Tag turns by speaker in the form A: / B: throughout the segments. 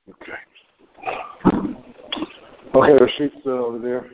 A: Okay. Okay, Rashid's over there.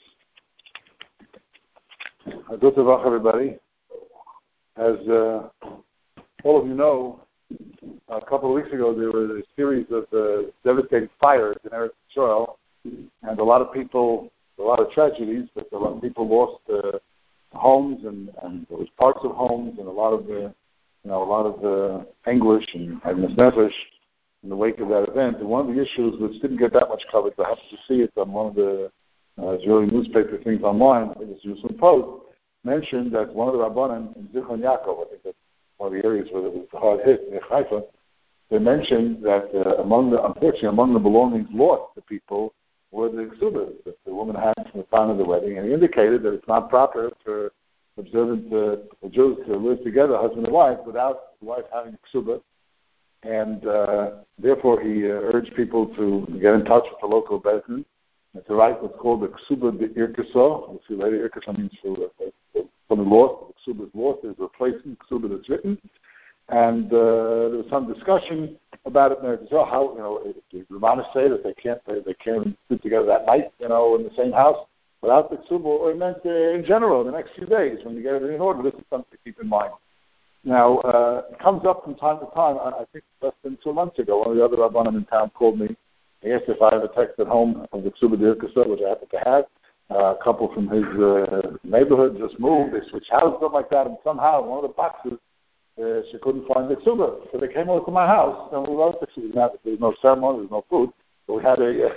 A: Good to welcome everybody. As all of you know, a couple of weeks ago there was a series of devastating fires in Eretz Yisrael, and a lot of tragedies, but a lot of people lost homes and there was parts of homes and a lot of anguish and nefesh in the wake of that event. And one of the issues which didn't get that much coverage, I happened to see it on one of the Israeli newspaper things online, I think it's Jerusalem Post, mentioned that one of the Rabbanim in Zichron Yaakov, I think that's one of the areas where it was hard hit, near Haifa, they mentioned that unfortunately among the belongings lost to people were the ksubas that the woman had from the time of the wedding, and he indicated that it's not proper for observant Jews to live together, husband and wife, without the wife having a ksuba, and therefore he urged people to get in touch with the local Bezdin and to write what's called the ksuba de irkasa. We'll see later, irkasa means from the lost, the ksuba is lost, there's a replacement ksuba that's written, and there was some discussion about it in Israel, how, the Rabbis say that they can't sit together that night, in the same house without the ksuba, or it meant in general, the next few days, when you get it in order, this is something to keep in mind. Now, it comes up from time to time. I think less than 2 months ago, one of the other Rabbanim in town called me. He asked if I have a text at home of the Ksuba Dirkasa, which I happen to have. A couple from his neighborhood just moved. They switched houses, stuff like that, and somehow in one of the boxes, she couldn't find the Ksuba. So they came over to my house, and we wrote the Ksuba. Now, there's no ceremony, there's no food. So we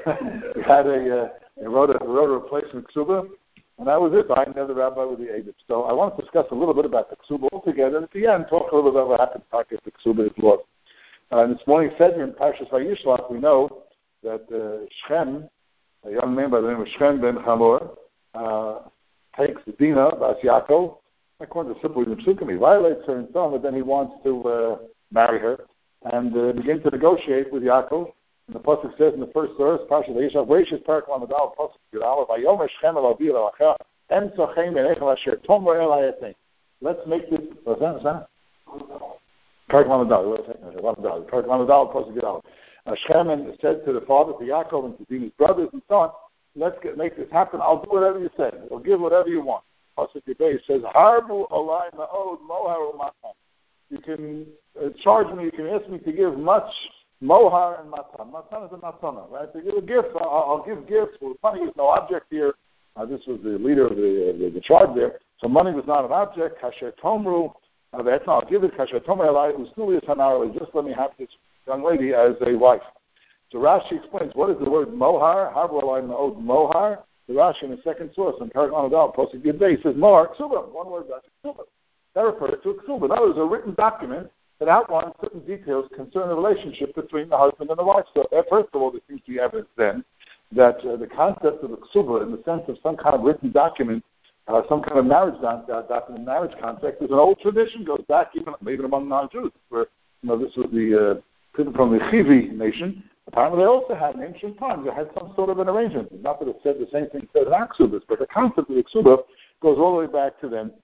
A: wrote a replacement Ksuba. And that was it. I never the rabbi with the Egypt. So I want to discuss a little bit about the ksuba altogether, and at the end, talk a little bit about what happened if the ksuba is lost. This morning, Seder in Parshas Vayishlach, we know that Shem, a young man by the name of Shem ben Hamor, takes Dinah, Bas Yaakov, according to simply the Psukim, he violates her and so on, but then he wants to marry her and begin to negotiate with Yaakov. And the pasuk says in the first verse, Parshat Vayishlach, Reishis Parak Lamadal, pasuk Yudal, Vayomer Shem el Avir Alacha, Em Tzochem Benechem Asher Tomer El Hayatein. Let's make this. What's that? Parak Lamadal. Parak Lamadal, pasuk Yudal. Shem said to the father, to Yaakov, and to Dinah's brothers and so on, let's make this happen. I'll do whatever you say. I'll give whatever you want. Pasuk Yudal says, Harbu Olai Ma'od Mohar U'Matan. You can charge me. You can ask me to give much. Mohar and matan. Matan is a matana, right? To give a gift, I'll give gifts. Well, money is no object here. This was the leader of the tribe there. So money was not an object. Kasher tomru. I'll give it. Kasher tomru elai usnuli hanar. Just let me have this young lady as a wife. So Rashi explains what is the word mohar. Harbu elai ma'od mohar. The Rashi in the second source in Parak Lamadal posted Yudbei says mohar ksuba. One word, that's ksuba. That refers to a ksuba. That was a written document that outlines certain details concerning the relationship between the husband and the wife. So, first of all, there seems to be evidence then that the concept of a ksuba, in the sense of some kind of written document, some kind of marriage document, marriage contract, is an old tradition, goes back even among non-Jews, where this was the people from the Chivi nation. Apparently, they also had in ancient times. They had some sort of an arrangement. Not that it said the same thing said in our ksubas, but the concept of the ksuba goes all the way back to them.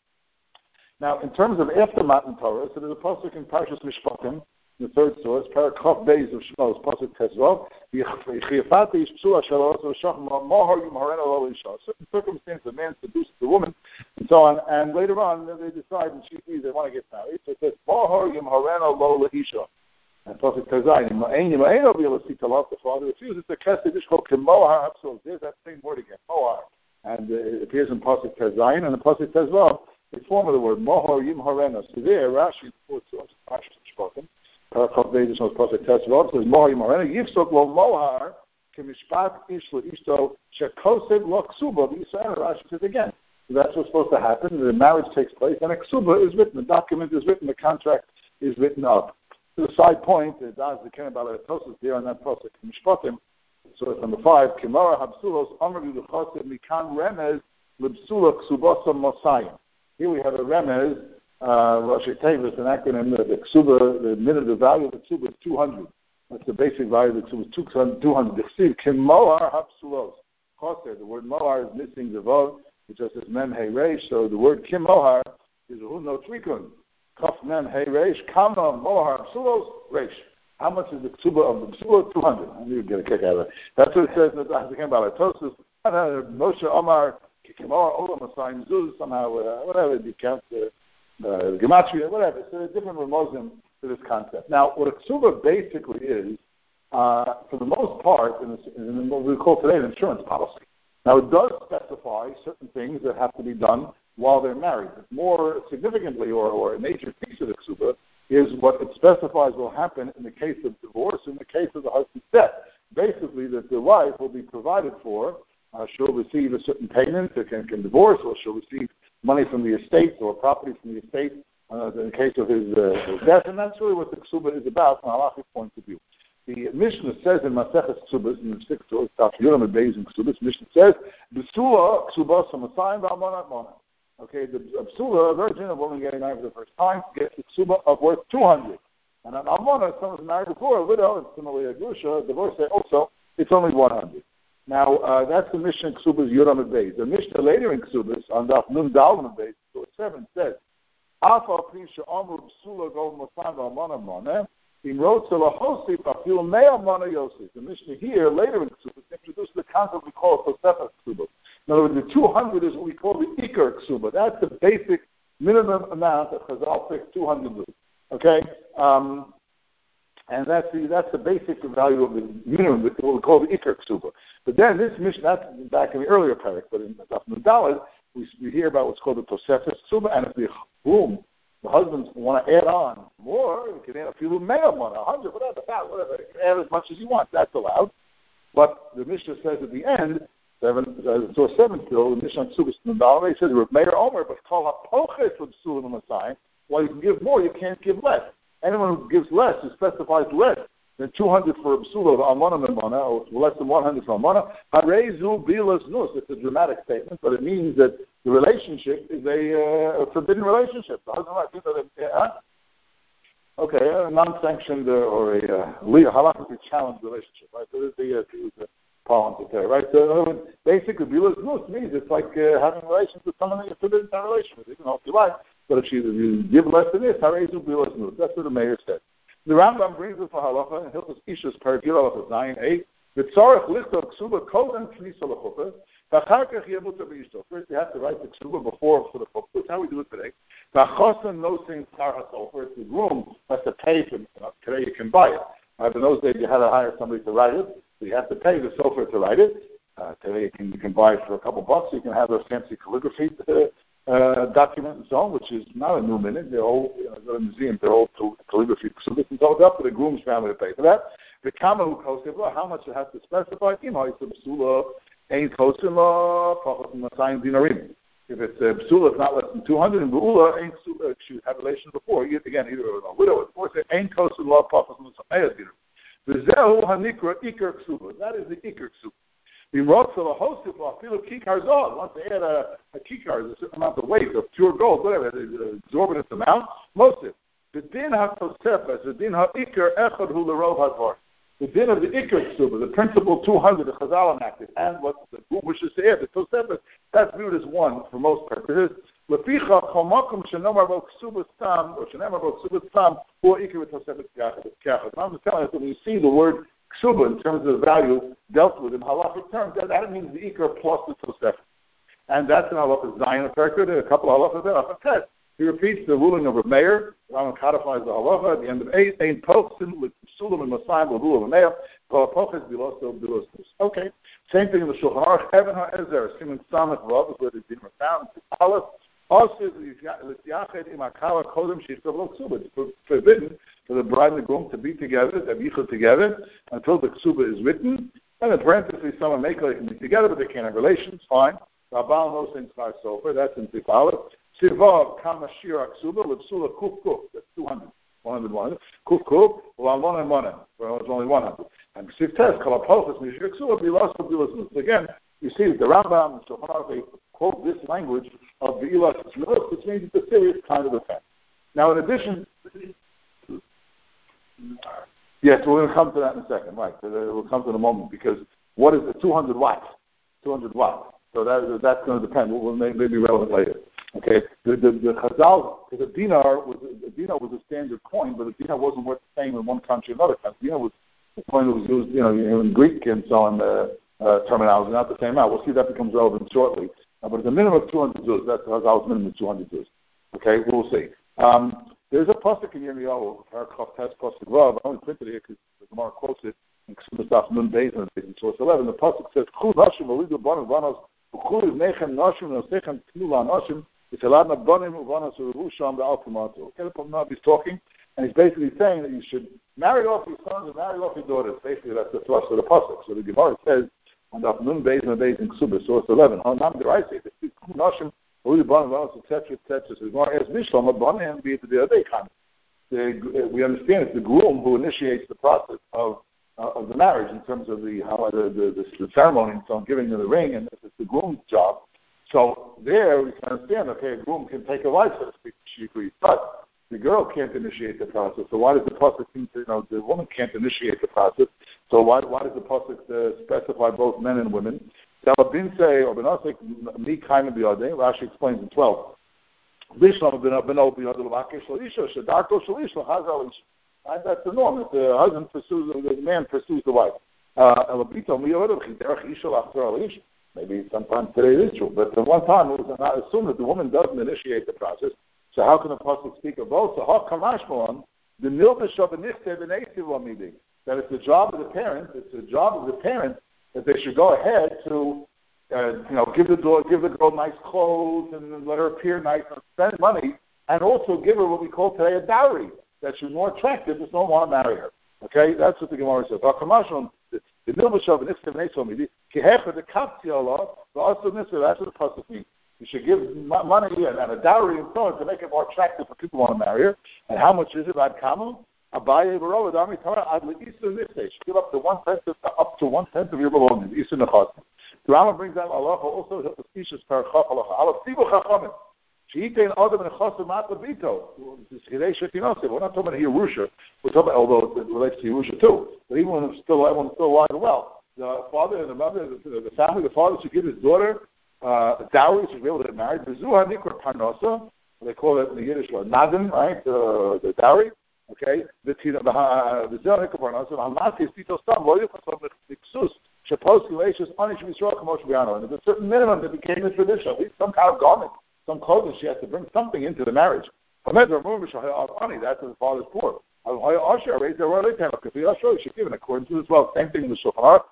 A: Now, in terms of after Matan Torah, so there's a pasuk in Parshas Mishpatim, the third source, Parakov Beis of Shmos, pasuk Tezrov, Chiyafati Yishpsua Shalos Shachim Mohar Yimharena Lo Isha. Certain circumstances, a man seduces the woman, and so on, and later on they decide, and she sees they want to get married. So it says Mohar Yimharena Lo Isha. And pasuk Tezayin, Yimharena Lo the father refuses to cast the Yishkol Kemohar Hapsul. There's that same word again, Mohar, and it appears in pasuk Tezayin and the pasuk Tezrov. The form of the word mohar yimharena. So there, Rashi in the fourth source, Parshas Mishpatim, Parakov Beis of Pasuk Tezrov says mohar yimharena yifsok lo mohar kemishpat ish leishto shekosed lo ksuba b'Yisrael. Rashi says again. So that's what's supposed to happen. The marriage takes place, and a ksuba is written. The document is written. The contract is written up. To the side point, the Das the Keren Balatosis there on that Pasuk Mishpatim. Source number 5. Kimara habsulos amar v'luchosid mikan remez libsula ksubasa mosayim. Here we have a remez, Rashi Tevis, an acronym. The ksuba, the value of the ksuba is 200. That's the basic value of the ksuba, 200. The chsiv kimoar hapsulos. The word mohar is missing the vav. It just says mem hey reish. So the word kimoar is no trikun. Kaf mem hey reish. Kama mohar hapsulos reish. How much is the ksuba of the ksuba? 200. I knew you'd get a kick out of it. That's what it says in the Tachzikim Balatosis. Moshe Omar, Kikimor, Olam Asayim Zuz, somehow, whatever, you count the Gematria, whatever. So there's different Ramozim to this concept. Now, what a ksuba basically is, for the most part, in what we call today an insurance policy. Now, it does specify certain things that have to be done while they're married. But more significantly, or a major piece of the ksuba, is what it specifies will happen in the case of divorce, in the case of the husband's death. Basically, that the wife will be provided for. She'll receive a certain payment, can divorce, or she'll receive money from the estate or property from the estate in the case of his death. And that's really what the ksuba is about from a halachic point of view. The Mishnah says in Maseches Ksubas, in the 6th to Yuram and Beis in Ksubas, Mishnah says, B'sula Ksubas Hamasayim V'Almana Mona. Okay, the B'sula, a virgin, a woman getting married for the first time, gets the Ksuba of worth 200. And an Almana, someone who's married before, a widow, and similarly a Grusha, divorcee also, it's only 100. Now, that's the Mishnah in Ksubas Yuram and Beis. The Mishnah later in Ksubas, on the Nun Dalman and Beis, 7 says, Afa Prisha Amru B'sula Go Masayim V'Almana Mona. The Mishnah here, later in Ksubas, introduced the concept we call Tosefes Ksubas. In other words, the 200 is what we call the Iker Ksubas. That's the basic minimum amount that Chazal fixed 200 luz. Okay? And that's the basic value of the minimum, what we call the Iker Ksubas. But then this Mishnah, that's back in the earlier parak, but in the Daled, we hear about what's called the Tosefes Ksubas, and if the groom, the husbands want to add on more, you can add a few male money, 100, whatever, you can add as much as you want. That's allowed. But the Mishnah says at the end, 7 still, the Mishnah Ksubas Nundal, he says, Meir Omer, but call a pochet for B'sula Masayim. While you can give more, you can't give less. Anyone who gives less, who specifies less than 200 for a B'sula of Almana Memona, or less than 100 for Almana, Harezu Bilas Nus. It's a dramatic statement, but it means that the relationship is a forbidden relationship. The husband and wife, a non-sanctioned or a halachically challenged relationship, right? So this is the parliament there, right? So basically, bilas nus means it's like having relations with someone that you're forbidden to have relations with, even if you like. But if you give less than this, harezu bilas nus. That's what the mayor said. The Rambam brings us for halacha and Hilchos Ishus Perek Yud Halacha Zayin 8. V'tzarech lichtov ksuba kodem knisa lechuppah. First, you have to write the ksuba before for the chuppah. That's how we do it today. It's the groom has to pay for it. Today you can buy it. But in those days you had to hire somebody to write it, so you have to pay the sofer to write it. Today you can buy it for a couple bucks. You can have a fancy calligraphy document and so on, which is not a new minute. They're all, go to the museum, they're all calligraphy. So this is all up to the groom's family to pay for that. The kama who kosef, how much it has to specify. Ain't kosin law, if it's psula, it's not less than 200, and beula ain't psula, she had relations before. Again, either a widow or divorce, ain't kosin law, V'zehu hanikra ikar ksuba. That is the ikar ksuba. Once they add a kikar, a certain amount of weight of pure gold, whatever, an exorbitant amount, most of it. The din ha-tosefes, the din ha-ikar echad hu l'rov hadvar. The din of the Iker Ksuba, the principle 200, the Chazal enacted, and what the group wishes to add, the Tosefes, that's viewed as one for most purposes. Leficha chomakum shenomar bo Ksuba stam, or shenomar bo Ksuba stam, or Iker Tosefes kachad. I'm just telling you that when you see the word Ksuba in terms of the value dealt with in halachic terms, that means the Iker plus the Tosefes. And that's in halacha Zayin, a couple of halachas there, halacha. He repeats the ruling of a mayor. Rambam codifies the halacha at the end of 8. Ein pochsin with sulam and masayim l'rul of a mayor. Poches biloso bilosus. Okay. Same thing in the Shulchan Aruch. Even ha'ezer, Simon Samach Rav, where the din are found. Aleph. Also, l'tiached im akala kodem shiftav lo ksuba. It's forbidden for the bride and the groom to be together, to have yichud together, until the ksuba is written. And in parentheses, someone may can be together, but they can't have relations. Fine. Rabal no sin tzar sofer. That's in Sif Aleph. Sivav kama shira ksuba l'psula kuf kuf. That's 200. 100. Kuf kuf. L'almona mona. Well, it's only 100. And Sif Tes kalapochas mishir ksuba bilas bilas. Again, you see that the Rambam and Shulchan Aruch, they quote this language of the ilas bilas, which means it's a serious kind of offense. Now, in addition, yes, we're going to come to that in a second. Right, we'll come to it in a moment because what is the 200 watts? 200 watts. So that's going to depend. We'll maybe relevant later. Okay, the Chazal, because a dinar was a standard coin, but a dinar wasn't worth the same in one country and another country. Dinar was the coin that was used, in Greek and so on terminology, not the same amount. We'll see that becomes relevant shortly. But it's a minimum of 200 zuz. That's the Chazal's minimum of 200 zuz. Okay, we'll see. There's a pasuk in Yirmiyahu, Paragraph Test Pasuk Rav. I only printed it here because the Gemara quotes it in Ksubas Nun Beis in source 11. The pasuk says, "Chul nashim olidu banim vanos, uchul ibnechem nashim nosechem tnula nashim, v'seladna banim uvanos uruvu sham be'alpimatu." Okay, he's talking, and he's basically saying that you should marry off your sons and marry off your daughters. Basically, that's the thrust of the pasuk. So the Gemara says on the Nun Beis in Ksubas, source 11, "Hanam deraisa, chul nashim." We understand it's the groom who initiates the process of the marriage in terms of the ceremony and so on, giving her the ring, and it's the groom's job. So there we can understand, okay, a groom can take a wife, so to speak, she agrees, but the girl can't initiate the process. So why does the pasuk the woman can't initiate the process? So why does the pasuk specify both men and women? Rashi explains in 12. That's the norm. The husband pursues, the man pursues the wife. Maybe sometimes today it is true, but at one time it was not assumed that the woman doesn't initiate the process. So how can the pasuk speak of both? So that it's the job of the parents. It's the job of the parents that they should go ahead to, give the girl nice clothes and let her appear nice and spend money, and also give her what we call today a dowry, that she's more attractive, just don't want to marry her. Okay, that's what the Gemara says. That's what the pasuk means. You should give money and a dowry and so on to make it more attractive for people who want to marry her. And how much is it? Abaye Barova Dami Torah Ad Le'isun Niftesh. Give up to 1/10 of your belongings. Isun Nechas. The Rambam brings down Allah also the species Parachaf Allah. Allah Tibu Chachamim. Sheitein Adam and Chasim Matabito. We're not talking about Yerusha. We're talking about, although it relates to Yerusha too. But even when it's still alive and well, the father and the mother, the family, the father should give his daughter a dowry. Should be able to get married. Bezuha Nikra Parnasa. They call it in the Yiddish Nadim, right? The dowry. Okay, there's a certain minimum that became the tradition, at least some kind of garment, some clothing. She has to bring something into the marriage. That's the father's poor. She should give it according to as well. Same thing in the Shulchan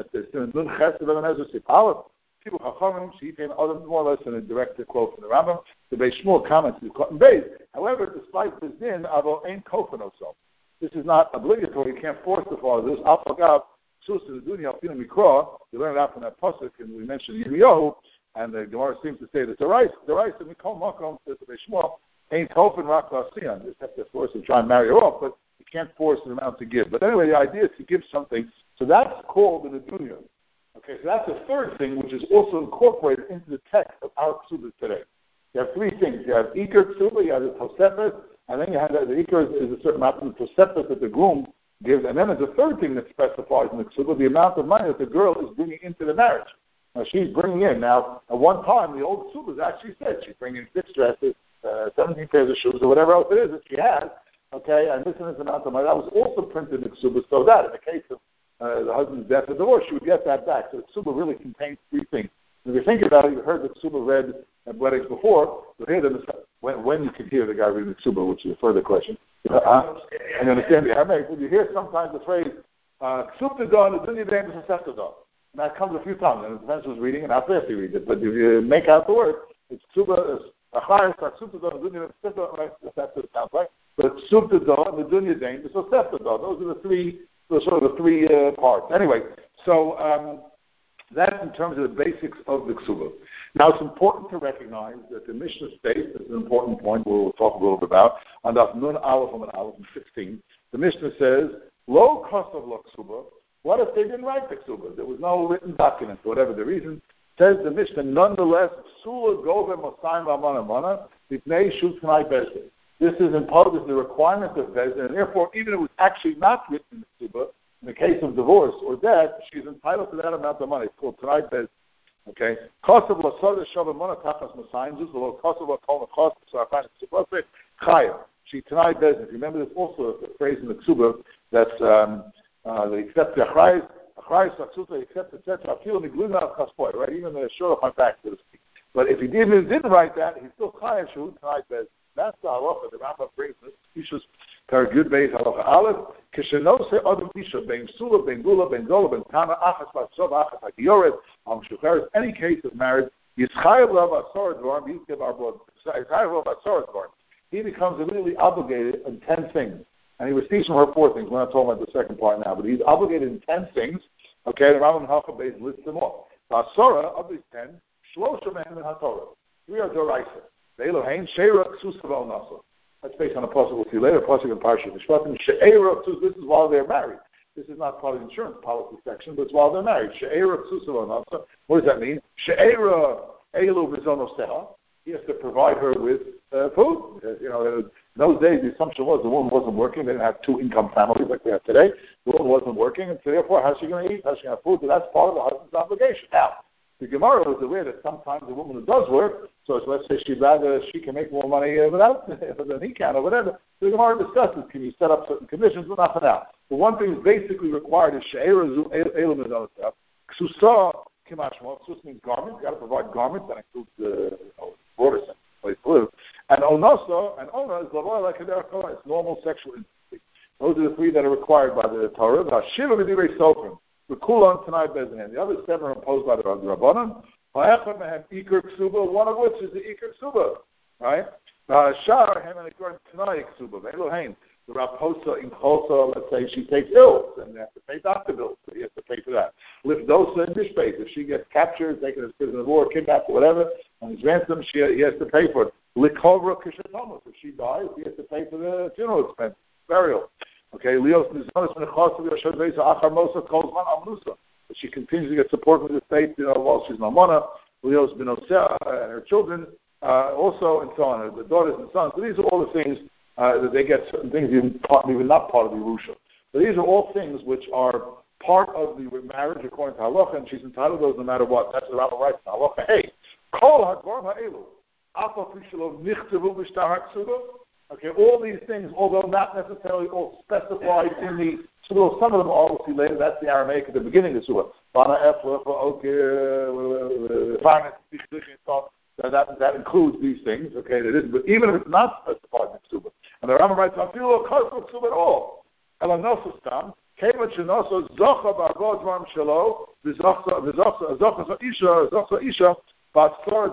A: Aruch. People Chachamim, she came more or less in a direct quote from the Rambam. The Beis Shmuel comments in Cotton Beis. However, despite this din, Avo ain't kofen also. This is not obligatory. You can't force the father. This Alpagav, Sus in the Dunya, Alpina Mikra. You learn it out from that pasuk, and we mentioned Yirmiyahu, and the Gemara seems to say that the rice that we call Makom, says the Beis Shmuel, ain't kofen rak lasiyan. Just have to force and try and marry her off, but you can't force the amount to give. But anyway, the idea is to give something. So that's called in the Dunya. Okay, so that's the third thing, which is also incorporated into the text of our ksubas today. You have three things. You have ikar ksuba, you have the tosefet, and then you have the ikar is a certain amount of the tosefet that the groom gives, and then there's a third thing that specifies in the ksuba, the amount of money that the girl is bringing into the marriage. Now, she's bringing in. Now, at one time, the old ksubas actually said she's bringing 6 dresses, 17 pairs of shoes, or whatever else it is that she has, okay, and this is the amount of money. That was also printed in the ksuba, so that in the case of the husband's death or divorce, she would get that back. So the ksuba really contains 3 things. If you think about it, you heard the ksuba read at weddings before, but here when you can hear the guy reading the ksuba, which is a further question. And you understand the Aramaic, when you hear sometimes the phrase, ksuba don, the dunya dan, the sefta. And that comes a few times, and it depends who's reading and how fast you read it. But if you make out the word, it's ksuba, achayas, ksuba don, the dunya dan, the sefta sounds right. But ksuba don, the dunya dan, the sefta. Those are the 3. So sort of the 3 parts. Anyway, so that's in terms of the basics of the ksuba. Now, it's important to recognize that the Mishnah states, this is an important point we'll talk a little bit about, on the Nun Aleph and Aleph 16, the Mishnah says, Lo kasav lo ksuba. What if they didn't write the ksuba? There was no written document, for whatever the reason. Says the Mishnah, nonetheless, psula gove mosayim v'amana mana, b'pnei shut t'nai bezeh. This is imposed as the requirement of Bezdin, and therefore, even if it was actually not written in the Ksuba, in the case of divorce or death, she's entitled to that amount of money. It's called Tanai Bezdin. Okay? Kosovo l'sod shavim mona tachas masayim zuz v'lo Kosovo kol nechos so I find it ksubah chaya. She tonight does it. Remember, there's also a phrase in the ksubah that's they accept the achrayis, saksuta, accept etc. Afil migluna al kaspoy, right? Even the shor on back, so to speak. But if he didn't write that, he's still chaya shu tonight does. That's the halacha. The Rambam brings this. Issues Paragud Beis halacha Aleph. Kishenose Adam Isha Ben Sula Ben Gula Ben Zola Ben Tana Achas Batzov Achas Hagiyoret Am Shucharis. Any case of marriage, Yischayev Lav Asor Dvarim Yiskev Arbod. Yischayev Lav Asor Dvarim. He becomes immediately obligated in 10 things, and he was teaching her 4 things. We're not talking about the second part now, but he's obligated in 10 things. Okay, the Rambam Halacha Beis lists them all. The Asora of these 10, Shlosha Mehem and HaTorah. 3 are Doraisa. Elohein Sheira Ksusav Nasa. That's based on a pasuk we'll see later. Pasuk in Parshat Mishpatim. Sheira Ksus. This is while they're married. This is not part of the insurance policy section, but it's while they're married. Sheira Ksusav Nasa. What does that mean? Sheira Elu Bizono Seha. He has to provide her with food. In those days, the assumption was the woman wasn't working. They didn't have 2-income families like we have today. The woman wasn't working, and so therefore, how's she going to eat? How's she going to have food? So that's part of the husband's obligation. Now, the Gemara is aware that sometimes a woman who does work, so let's say she can make more money without than he can or whatever. So the Gemara discusses, can you set up certain conditions, but not for now. The one thing basically required is she'era zu elam is other stuff. Ksusa kimashmo. Ksus means garment. You got to provide garments. That includes the border sense, place to live. And onasa, and ona is lavoy like a it's normal sexual intimacy. Those are the 3 that are required by the Torah. Hashiva v'divrei sofrim. The Kulon tonight bezin. The other 7 are imposed by the Rabbanan. One of which is the Iker Ksuba, right? Shar him and according to tonight Ksuba. Elohein. The Raposa in Chosa, let's say she takes ill, then they have to pay doctor bills. So he has to pay for that. Lifdosa in Mishpeit. If she gets captured, taken as prisoner of war, kidnapped, or whatever, and he's ransomed, he has to pay for it. Likovra Kishatomos. If she dies, he has to pay for the funeral expense, burial. Okay, Leos Nizonis Menechosav Yoshavesa Acharmosa Kozman Amnusa. But she continues to get support from the state, while she's Mamona, Leos Benosea, and her children, also, and so on, the daughters and sons. So these are all the things that they get, certain things even not part of the Yerusha. So these are all things which are part of the marriage according to Halacha, and she's entitled to those no matter what. That's the Rambam writes in Halacha. Hey, Kol HaDvarim HaElu, Afa Fishalo Nichtavu B'Shtar HaKsuba. Okay, all these things, although not necessarily all specified in the surah, some of them are, we'll see later, that's the Aramaic at the beginning of the surah. That includes these things, okay, that is, but even if it's not specified in the surah. And the Rambam writes, I feel a cause of surah at all. Elanosustam, Kevat Shenoso, Zocha Barbo Dvarim Shalo, Zocha Isha, but even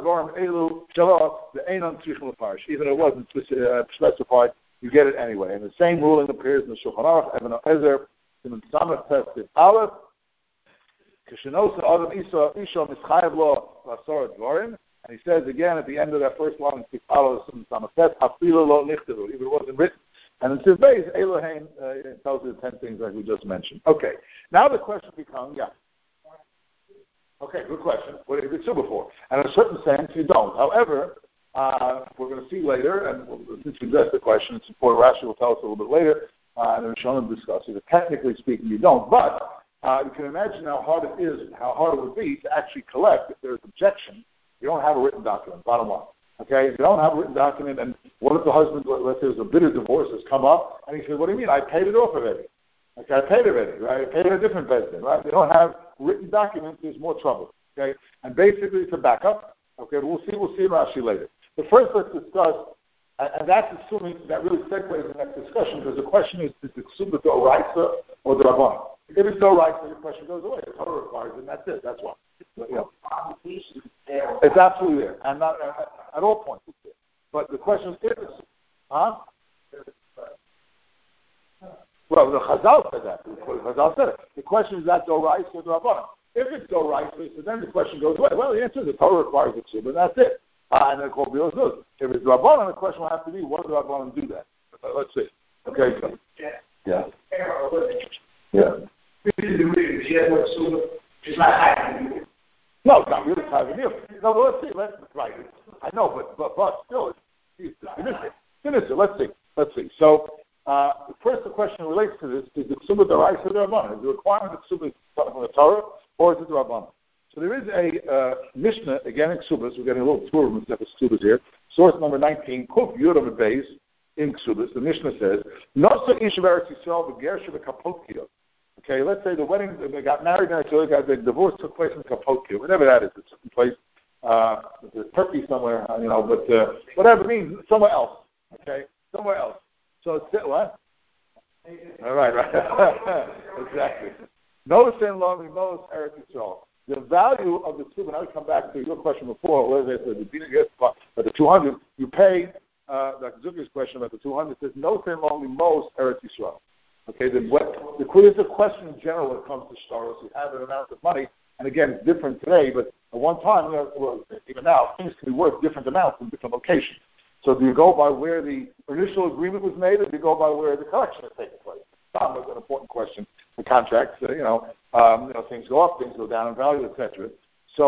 A: it wasn't specified, you get it anyway. And the same ruling appears in the Shulchan Aruch, Ibn Ezer, Simon Samach tested Aleph, Kishenosa Adam Isha Mischayev Lo Basar Dvarim, and he says again at the end of that first line, Aleph Simon Samach test Hafila Lo Nichteru, even it wasn't written. And in his base, Elohim tells you the 10 things like we just mentioned. Okay, now the question becomes, okay, good question. What did you do before? And in a certain sense, you don't. However, we're going to see later, and since you addressed the question, it's important. Rashi will tell us a little bit later, and then Rishonim will discuss it. Technically speaking, you don't. But you can imagine how hard it is, how hard it would be to actually collect if there's objection. You don't have a written document, bottom line. Okay, if you don't have a written document, and what if the husband, let's say there's a bitter divorce has come up, and he says, what do you mean? I paid it off already. Okay, I paid already, right? I paid it a different bedroom, right? They don't have written documents, there's more trouble. Okay, and basically it's a backup. Okay, we'll see Rashi later. But first, let's discuss, and that's assuming that really segues the next discussion, because the question is the Ksuba D'Oraisa or the Rabban? If it's D'Oraisa, the question goes away. The Torah requires it, and that's it. That's why. It's absolutely there, and not at all points it's there. But the question is, well, the Chazal said that. The Chazal said it. The question is that D'Oraisa or the Rabban? If it's D'Oraisa, so then the question goes away. Well, the answer is the Torah requires it, and that's it. And then called Bios good. If it's Rabbanan, the question will have to be, what do the Rabbanan do that? Let's see. Okay. Yeah. No, it's not really time. No, but let's see. Right. I know, but still, finish it. Let's see. So, first the question relates to this: is the Ksuba D'Oraisa or the Rabbanan? Is the requirement of Ksuba from the Torah, or is it the Rabbanan? So there is a Mishnah, again in Ksubas, we're getting a little tour of Ksubas here, source number 19, Kuf Yudam Beis, in Ksubas, the Mishnah says, Nosa Ish of Eretz Yisrael v'Gersha v'Kapotkia. Okay, let's say the wedding, they got married in Eretz Yisrael, the divorce took place in Kapotkia, whatever that is, it took place, Turkey somewhere, but whatever it means, somewhere else. Okay, somewhere else. So it's what? All right. Exactly. Nosa in Long Mos Eretz Yisrael. The value of the ksubah, and I'll come back to your question before, whether it's the dina gets, but the 200, you pay, Dr. Zucker's question about the 200 says, no thing only most Eretz Yisrael. Okay, the quiz is a question in general when it comes to shtaros. You have an amount of money, and again, it's different today, but at one time, even now, things can be worth different amounts in different locations. So do you go by where the initial agreement was made, or do you go by where the collection is taking place? That was an important question. The contracts, things go up, things go down in value, etc. So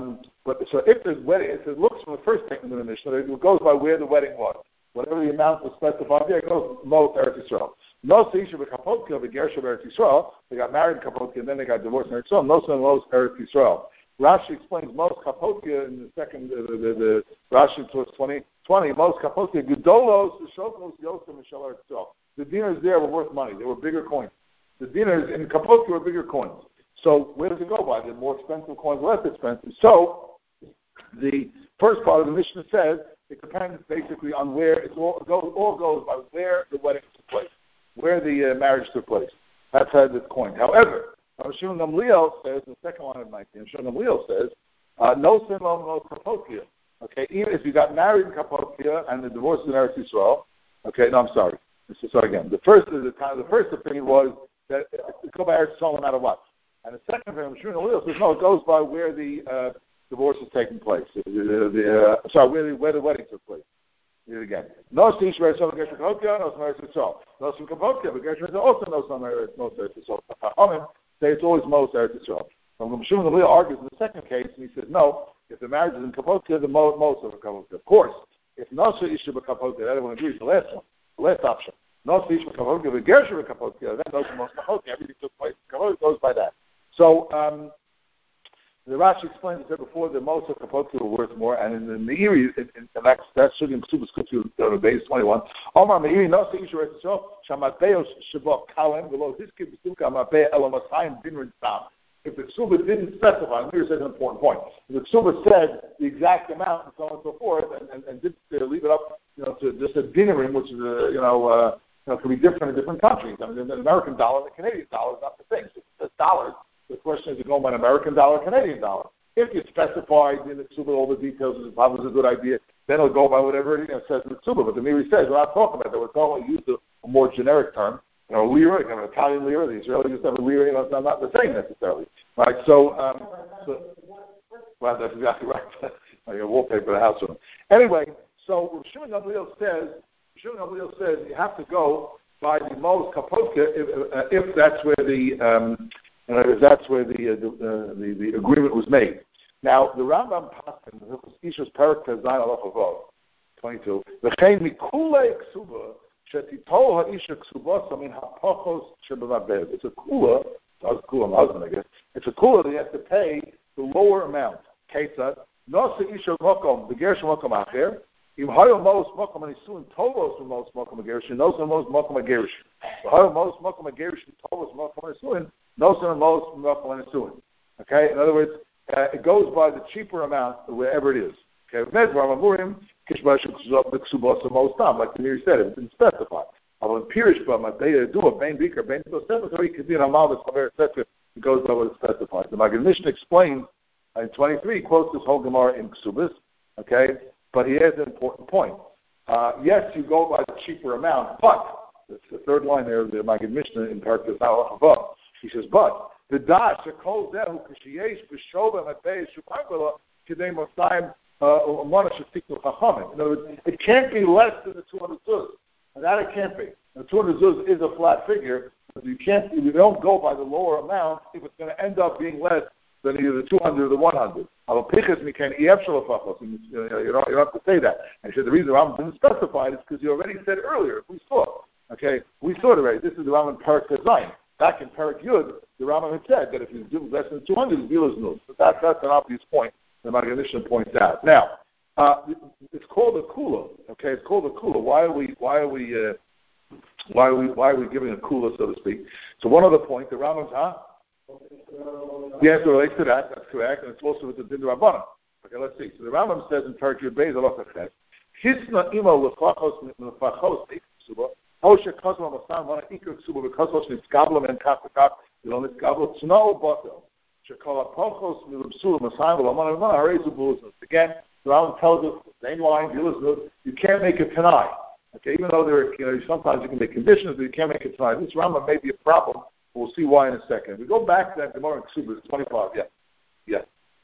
A: if the wedding, if it looks from the first statement in the Mishnah, it goes by where the wedding was. Whatever the amount was specified there, it goes Mos Eretz Yisrael. No Seisha v'Kapotkia v'Gersha Eretz Yisrael. They got married in Kapotkia and then they got divorced in Eretz Yisrael. No Mos Eretz Yisrael. Rashi explains Mos Kapotkia in the second, the Rashi towards 20, Mos Kapotkia Gedolos Shokos Yosem Mishal Eretz Yisrael. The dinars there were worth money. They were bigger coins. The dinars in Kapotkia were bigger coins. So where does it go by? The more expensive coins, less expensive. So the first part of the Mishnah says it depends basically on where it all goes by where the wedding took place, where the marriage took place. That's how it's coined. However, Shimon Gamliel says, the second one of 19, Shimon Gamliel says, no sin no Kapotkia. Okay, even if you got married in Kapotkia and the divorce is in Eretz Yisrael, okay, no, I'm sorry. So again, the first opinion was that it go by Eretz Yisrael no matter what. And the second opinion, Shimon Gamliel says, no, it goes by where the divorce is taking place. Where the wedding took place. Here again. No Stish Eretz Yisrael Gersha Kapotkia, no Eretz Yisrael. No Sim Kapotkia, but Gersha also no Eretz Yisrael. Chachamim say it's always Mos Eretz Yisrael. So Shimon Gamliel argues in the second case, and he says, no, if the marriage is in Kapotkia, the most of Kapotkia. Of course, if Nosa Isha Kapotkia, everyone agrees, the last one, the last option. Nosa Isha Kapotkia, but Gersha Kapotkia, then Nosa Mos Kapotkia, everything took place in Kapotkia, goes by that. So, the Rashi explained that before the most of Kapotkia were worth more, and in the Meiri, that's Sugim Ksubas Kutu base 21. Omar Meiri Nosa Isha Eretz Yisrael Shamateos Shabbat Kalem below his kid Besuka Mapei Elamasayim Dinrin Tam. If the Ksuba didn't specify, and here's an important point. If the Ksuba said the exact amount and so on and so forth, and did leave it up, to just a dinarim, which is can be different in different countries. I mean, the American dollar and the Canadian dollar is not the same. So it's dollars. The question is, you go by an American dollar or Canadian dollar. If you specified in the Ksuba all the details, it's probably a good idea, then it'll go by whatever it says in the Ksuba. But the Meiri says, we're not talking about that. We're talking about use a more generic term. Lira, you have an Italian lira, the Israelis used to have a lira, it's not the same necessarily. Right? So that's exactly right. I got wallpaper the house room. Anyway, so Shimon Gamliel says you have to go by the Mos Kapotkia if that's where the agreement was made. Now the Rambam Paskin, Isha's Perak Zayin Alaf Avov, 22. V'chein mikulei ksuba shetitol ha'isha ksuba samin ha'pachos shebamabev. It's a kula. That's kula, my husband, I guess. It's a kula that you have to pay the lower amount. Ketzad nosa isha mokom begersh mokom acher. Im hayo mos mokom anisuin tolos mos mokom begersh nosa mos mokom begersh. Hayo mos mokom begersh tolos mokom anisuin nosa mos mokom anisuin. Okay. In other words, it goes by the cheaper amount wherever it is. Okay. Like the Meiri said, it didn't specify. It goes by what it specifies. The Maggid Mishnah explains in 23, quotes this whole Gemara in Ksubis, okay, but he has an important point. Yes, you go by the cheaper amount, but, that's the third line there of the Maggid Mishnah in Parak above. He says, but, the dash, the kol zehu, kishiyesh, b'shova, matei, shupangala, kidei mosayim, in other words, it can't be less than the 200 zuz. And that it can't be. The 200 zuz is a flat figure, but you don't go by the lower amount if it's going to end up being less than either the 200 or the 100. You don't have to say that. And the reason Rambam didn't specify is because you already said earlier, we saw it. Okay, we saw it already. This is the Rambam Parak Zayin. back in Perek Yud, the Rambam had said that if you do less than 200, the deal is null. But that's an obvious point that my Mishnah points out. Now, it's called a kula. Okay, it's called a kula. Why are we giving a kula, so to speak? So one other point, the Rambam's the answer relates to that. That's correct, and it's also with the din rabbanan. Okay, let's see. So the Rambam says in Perek Yud Beis Halacha Ches, Hisna imo lefachos iksuba, hoshe kosma masan vana ikr ksuba v'kosmos nitzgablam and kafakaf v'lo nitzgablam tzno batel shekol apachos milubsul masan v'lamana v'mana harezu buluznos. Again, the Rambam tells us the same line. You can't make it tonight. Okay, even though sometimes you can make conditions, but you can't make it tonight. This Rambam may be a problem. We'll see why in a second. We go back to that Gemara in Ksubah, 25. Yeah.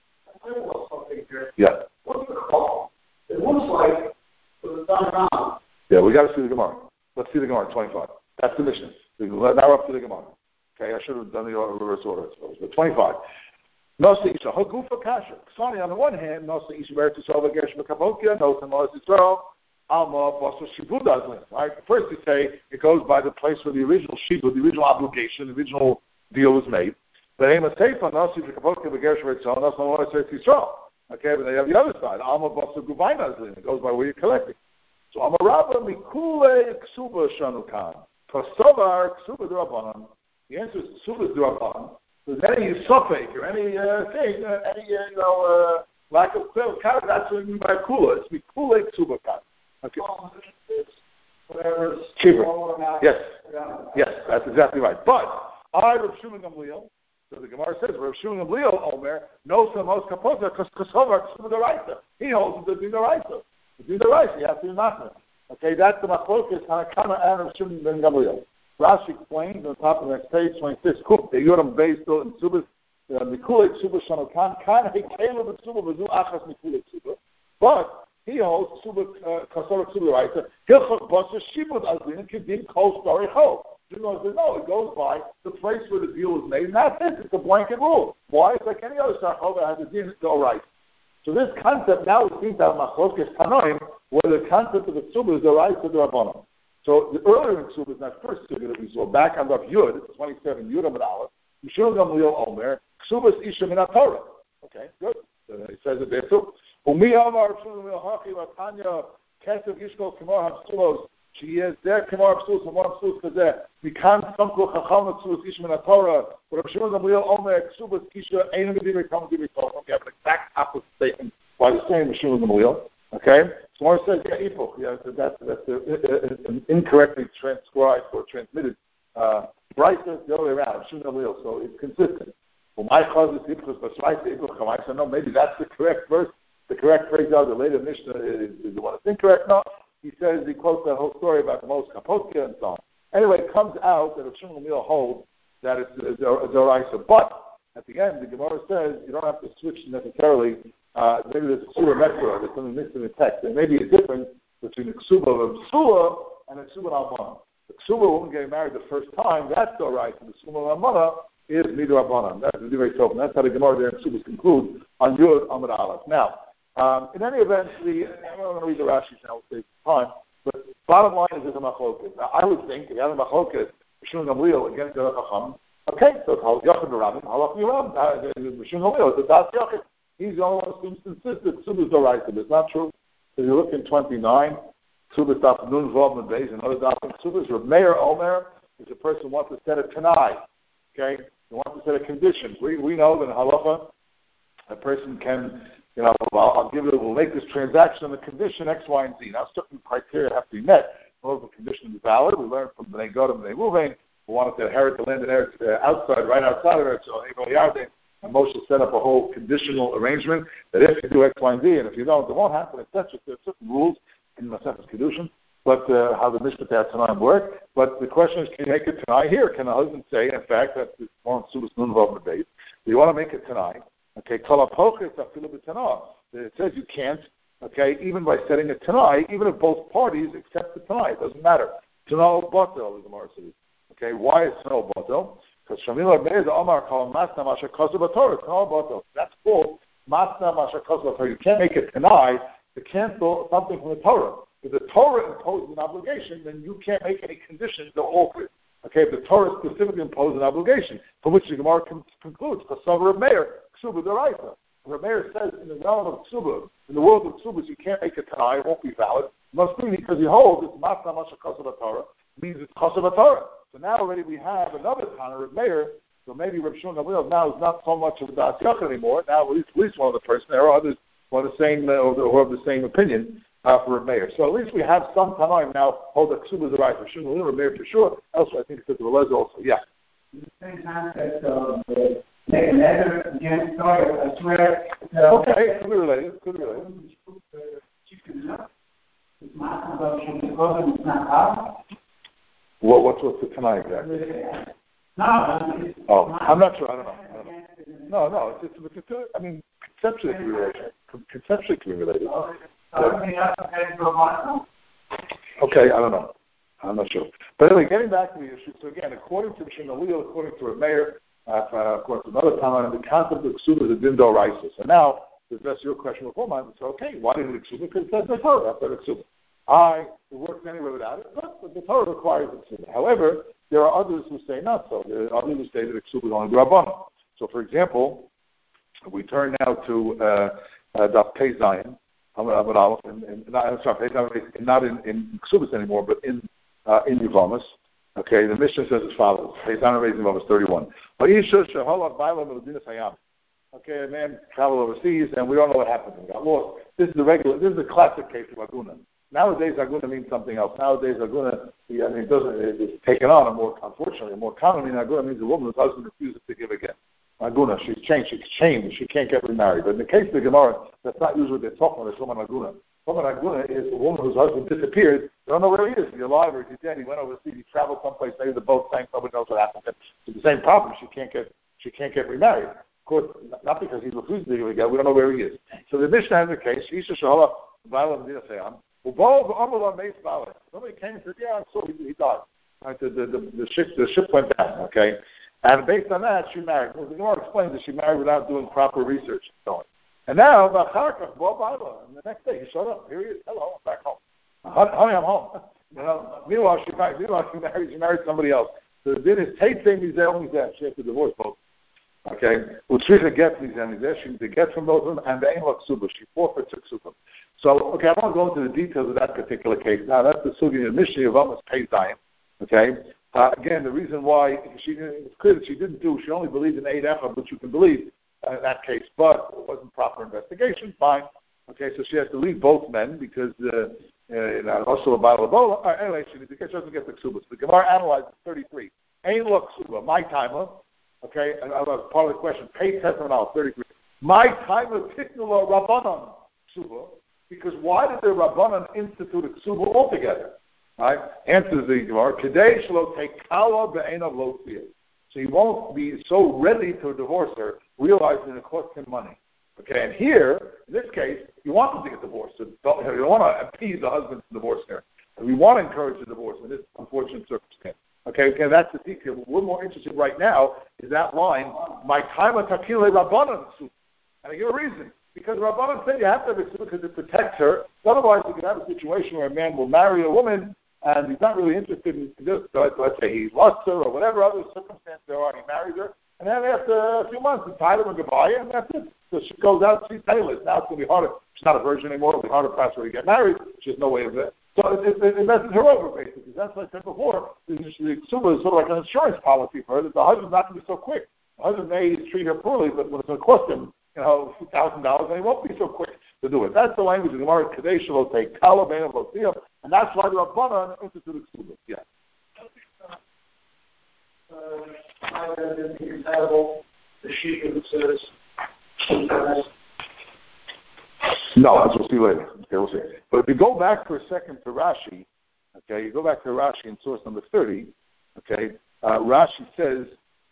A: Yeah.
B: What's the call? It looks like it's done around.
A: Yeah, we got to see the Gemara. Let's see the Gemara, 25. That's the mission. Now we're up to the Gemara. Okay, I should have done the reverse order, I suppose. But 25. Nosa Isha, Hagufa Kasha. Sonny, on the one hand, Nosa Isha Merit Yisrael V'Gersh Mekapokia, Nosa Mos Yisrael, Alma Basa Shibudazlin. Right? First you say it goes by the place where the original shibud, the original obligation, the original deal was made. But Ema Seifa, Nosa V'Kapokia V'Gersh Mekapokia, Nosa Mos Yisrael. Okay, but they have the other side. Alma Basa Guvainazlin. It goes by where you're collecting. So Amarabba Mikule Ksuba Shanukan. Kosovar Ksuba D'Rabbanan. The answer is Ksuba D'Rabbanan. There's any suffix or any lack of clarity, that's what we mean by kula. It's mikule ksuba kan. Okay.
B: Whatever.
A: Cheaper. Yes, that's exactly right. But I Rav Shimon Gamliel. So the Gemara says Rav Shimon Gamliel Omer knows the most kapota because kosovar ksuba d'oraisa. He holds the din d'oraisa. The din d'oraisa, you have to do nothing. Okay, that's the machlokes Hanakama and Rav Shimon ben Gamliel. Rashi explains on top of the next page 26. The Yoram based on Subas, Mikule Suba Shanokan, Kan Hekela Suba Vazu Achas Mikule Suba. But he holds Suba Kasora Suba Raisa, Hilchot Basa Shibud Azlin, Kedim Kol Story Ho. You know, no, it goes by the place where the deal was made, and that's it. It's a blanket rule. Why? It's like any other Shachov that has a din, it's all right. So this concept now we see that Machlokes Tanoim, where the concept of the Suba is the right to the Rabbanon. So the earlier in Ksubah is that first Sugya that we saw back on the Yud, it's 27 Yud Amid Aleph, Yishon Gamliel Omer, Ksubah's Isha Min HaTorah. Okay, good. So he says it there too. Umi Amar Yishon Gamliel Hachi Latanya Kesev Yishkol Kemar HaPsulos She is there Kemar HaPsulos Kemar HaPsulos Kazeh Mikan Samko Chacham HaPsulos Isha Min HaTorah but Yishon Gamliel Omer Ksubah's Isha Ein Medivir Kam Medivir Torah. We have an exact opposite statement by the same Yishon Gamliel. Okay, so one says Ipoch. Yeah, that's an incorrectly transcribed or transmitted. Brisa the other way around. So it's consistent. Well, my cause is Ipoch, but Ipoch. I said no, maybe that's the correct verse. The correct phrase out the later Mishnah is the one that's incorrect. No, he quotes that whole story about the most Kapotka and so on. Anyway, it comes out that Shimon Gamliel holds that it's Doraisa, but at the end the Gemara says you don't have to switch necessarily. Maybe there's a Ksura Metzora, there's something missing in the text. There may be a difference between the Ksuba of Psula and the Ksuba of Almana. The Ksuba woman getting married the first time, that's all right. And the Ksuba of Almana is Midur Abanan. That's the Divrei Tov. That's how the Gemara there in Ksubas concludes on Yud Amud Aleph. Now, in any event, I'm not going to read the Rashi now, we'll save time, but bottom line is there's a machlokes. Now, I would think if you have a machlokes, Shimon Gamliel against the Chacham, okay, so it's Yachid B'Rabim, Halach Miram, Shimon Gamliel, it's a Das Yachid. He's the only one who seems to insist that Ksubas are right. It's not true. If you look in 29, Ksubas Daf Nun Vav Beis and other Daf Ksubas, Rav Meir Omer is a person who wants to set a Tanai. Okay? He wants to set a condition. We know that in Halacha, a person can, we'll make this transaction on the condition X, Y, and Z. Now, certain criteria have to be met. In order for the condition to be valid, we learn from Bnei Godim and Bnei Ruvain, who wanted to inherit the land and Eretz right outside of Eretz, so Evel Yarden. And Moshe set up a whole conditional arrangement that if you do X, Y, and Z, and if you don't, it won't happen, etc. There are certain rules in Masechus Kedushin, but how the Mishpat Tanaim work. But the question is, can you make it Tanai here? Can a husband say, in fact, that's the one Subas Nun Vav Beis, you want to make it Tanai? Okay, it says you can't, okay, even by setting a Tanai, even if both parties accept the Tanai, it doesn't matter. Tanal Batel, the Gemara says. Okay, why is Tanal Batel? Because Shamil Be'ez Omar called Masna Masha Kosu B'Torah. Tanal Batel. That's called Masna Masha Kosu B'Torah. You can't make it Tanai to cancel something from the Torah. If the Torah imposes an obligation, then you can't make any conditions to alter it. Okay, if the Torah specifically imposed an obligation, from which the Gemara concludes, Chasav Reb Meir, Ksuba D'Oraisa. Reb Meir says in the realm of Ksuba, in the world of Ksubas, you can't make a Tanai, it won't be valid. It must be because he holds it's Matna Masha Chasav Torah, means it's Chasav Torah. So now already we have another Tanai, Reb Meir. So maybe Reb Shimon Gamliel now is not so much of a Das Yachid anymore. Now at least one of the person. There are others who are the same who have the same opinion for Reb Meir. So at least we have some Tanaim now hold that Ksuba is the right for Shimon Gamliel, Reb Meir for sure. Elsewhere I think it's the Relez also. Yeah.
B: In the same context of make an edit against Torah, I swear.
A: Okay, could be related. What's the Tanaim exactly?
B: No.
A: I'm not sure. I don't know. No. It's I mean, conceptually it can be related. Conceptually it can be related. Okay, I don't know. I'm not sure. But anyway, getting back to the issue. So again, according to Shimon Gamliel, according to Reb Meir, according to another Tanna, the concept of Ksuba is a din d'oraisa. So now, to address your question before mine, so okay, why didn't it Ksuba? Because it says the Torah after the Ksuba. It works anywhere without it, but the Torah requires it Ksuba. However, there are others who say not so. There are others who say that Ksuba is only the Rabbanan. So, for example, we turn now to Daf Pei Zayin, not in Ksubas anymore, but in Yuvamas. Okay, the Mishnah says as follows: Pei Zayin Yuvamas 31. Okay, a man traveled overseas, and we don't know what happened. He got lost. This is the classic case of Aguna. Nowadays, Aguna means something else. Nowadays, Aguna, it's taken on unfortunately, a more common meaning. Aguna means a woman whose husband refuses to give again. Aguna, she's chained, she can't get remarried. But in the case of the Gemara, that's not usually what they're talking about. It's woman Aguna. Woman Aguna is a woman whose husband disappeared. They don't know where he is. He's alive or he's dead. He went overseas. He traveled someplace. Maybe the boat sank. Nobody knows what happened. It's the same problem. She can't get remarried. Of course, not because he's refusing to give again. We don't know where he is. So the Mishnah has a case. Isha Shahala Ba'ala Medina Sayam. Somebody came and said, "Yeah, I saw he died." Right? The ship went down. Okay, and based on that, she married. Well, the Gemara explains that she married without doing proper research. And now, and the next day he showed up. Here he is. Hello, I'm back home. Honey, I'm home. Meanwhile, she married somebody else. So the din is Tate Mizeh. She has to divorce both. Okay, Utsricha gets these enemies. She needs to get from both of them, and the Ein Ksuba. She forfeits her Ksuba. So, okay, I won't go into the details of that particular case. Now, that's the Sugi of Mishnah of almost Pei Zayin. Okay, again, the reason why it's clear that she didn't do. She only believed in Eid Echad, which you can believe in that case, but it wasn't proper investigation. Fine. Okay, so she has to leave both men because also a bottle of Ebola. Anyway, she doesn't get the Ksuba. So the Gemara analyzes 33. Ein Lo Ksuba, my timer. Okay, and part of the question, pay Tesman 33. My time of Tiknula Rabbanan Ksuba, because why did the Rabbanan institute a Ksuba altogether? Right? Answers the Gemara, Kadei Shlo Tekala Be'enav Lo Tziyah. So he won't be so ready to divorce her, realizing it costs him money. Okay, and here, in this case, you want them to get divorced. So you don't want to appease the husband to divorce her. And we want to encourage the divorce in this unfortunate circumstance. Okay, that's the detail. What we're more interested right now is that line, my time of Takile Rabbanan. And I give a reason. Because Rabbanan said you have to have it because it protects her. Otherwise, you could have a situation where a man will marry a woman and he's not really interested in this. So let's say he lost her or whatever other circumstance there are, he marries her. And then after a few months, he tied her and goodbye, and that's it. So she goes out, she's penniless. Now it's going to be harder. She's not a virgin anymore. It'll be harder for her to get married. She has no way of it. So it messes her over, basically. That's what I said before. The Ksuba is sort of like an insurance policy for her that the husband's not going to be so quick. The husband may treat her poorly, but when it's going to cost him, $1,000, and he won't be so quick to do it. That's the language of the Gemara. Kadesh will take Kalabain of Lotziel, and that's why the Rabbanan instituted Ksuba. Yeah.
B: The sheet that says.
A: No, as we'll see later. Okay, we'll see. But if you go back for a second to Rashi, okay, you go back to Rashi in source number 30, okay, Rashi says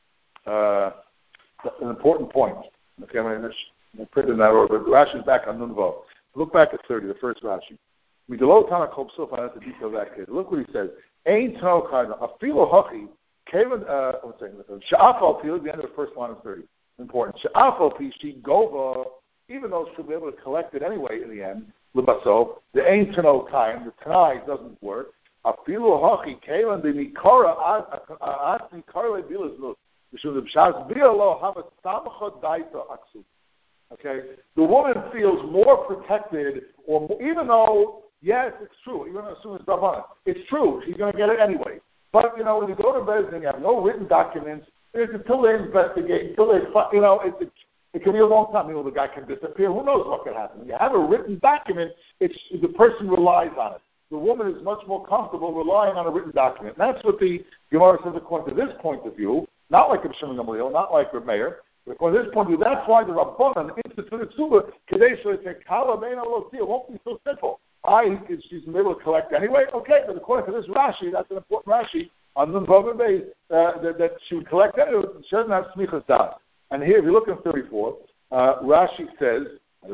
A: an important point. Okay, I'm print in that order, but Rashi's back on Nunvo. Look back at 30, the first Rashi. Midelo Tana Kol Psuf, I have to detail that case. Look what he says. Ein Tano Kaina, Afilo Hachi, Kevin, Sha'afal Pil, the end of the first line of 30. Important. Sha'afal Pi, she Gova, even though she'll be able to collect it anyway in the end, Libaso, the Ein Tano Kain, the Tanai doesn't work. Afilu hachi kevan de mikara at mikara bilas no. Mishum the b'shas bialo have a samcha daita aksu. Okay, the woman feels more protected, or more, even though yes, it's true. Even assuming it's Rabbanan, it's true. She's going to get it anyway. But when you go to Bezdin, you have no written documents. Until they investigate, until they, it can be a long time. The guy can disappear. Who knows what could happen? You have a written document. The person relies on it. The woman is much more comfortable relying on a written document. And that's what the Gemara says according to this point of view. Not like Reb Shimon Gamliel, not like Reb Meir. But according to this point of view, that's why the Rabbanan instituted Ksuba. Kadesh it won't be so simple. She's able to collect anyway. Okay, but according to this Rashi, that's an important Rashi on the Vav Beis that she would collect anyway. She doesn't have smichas das. And here, if you look at 34, Rashi says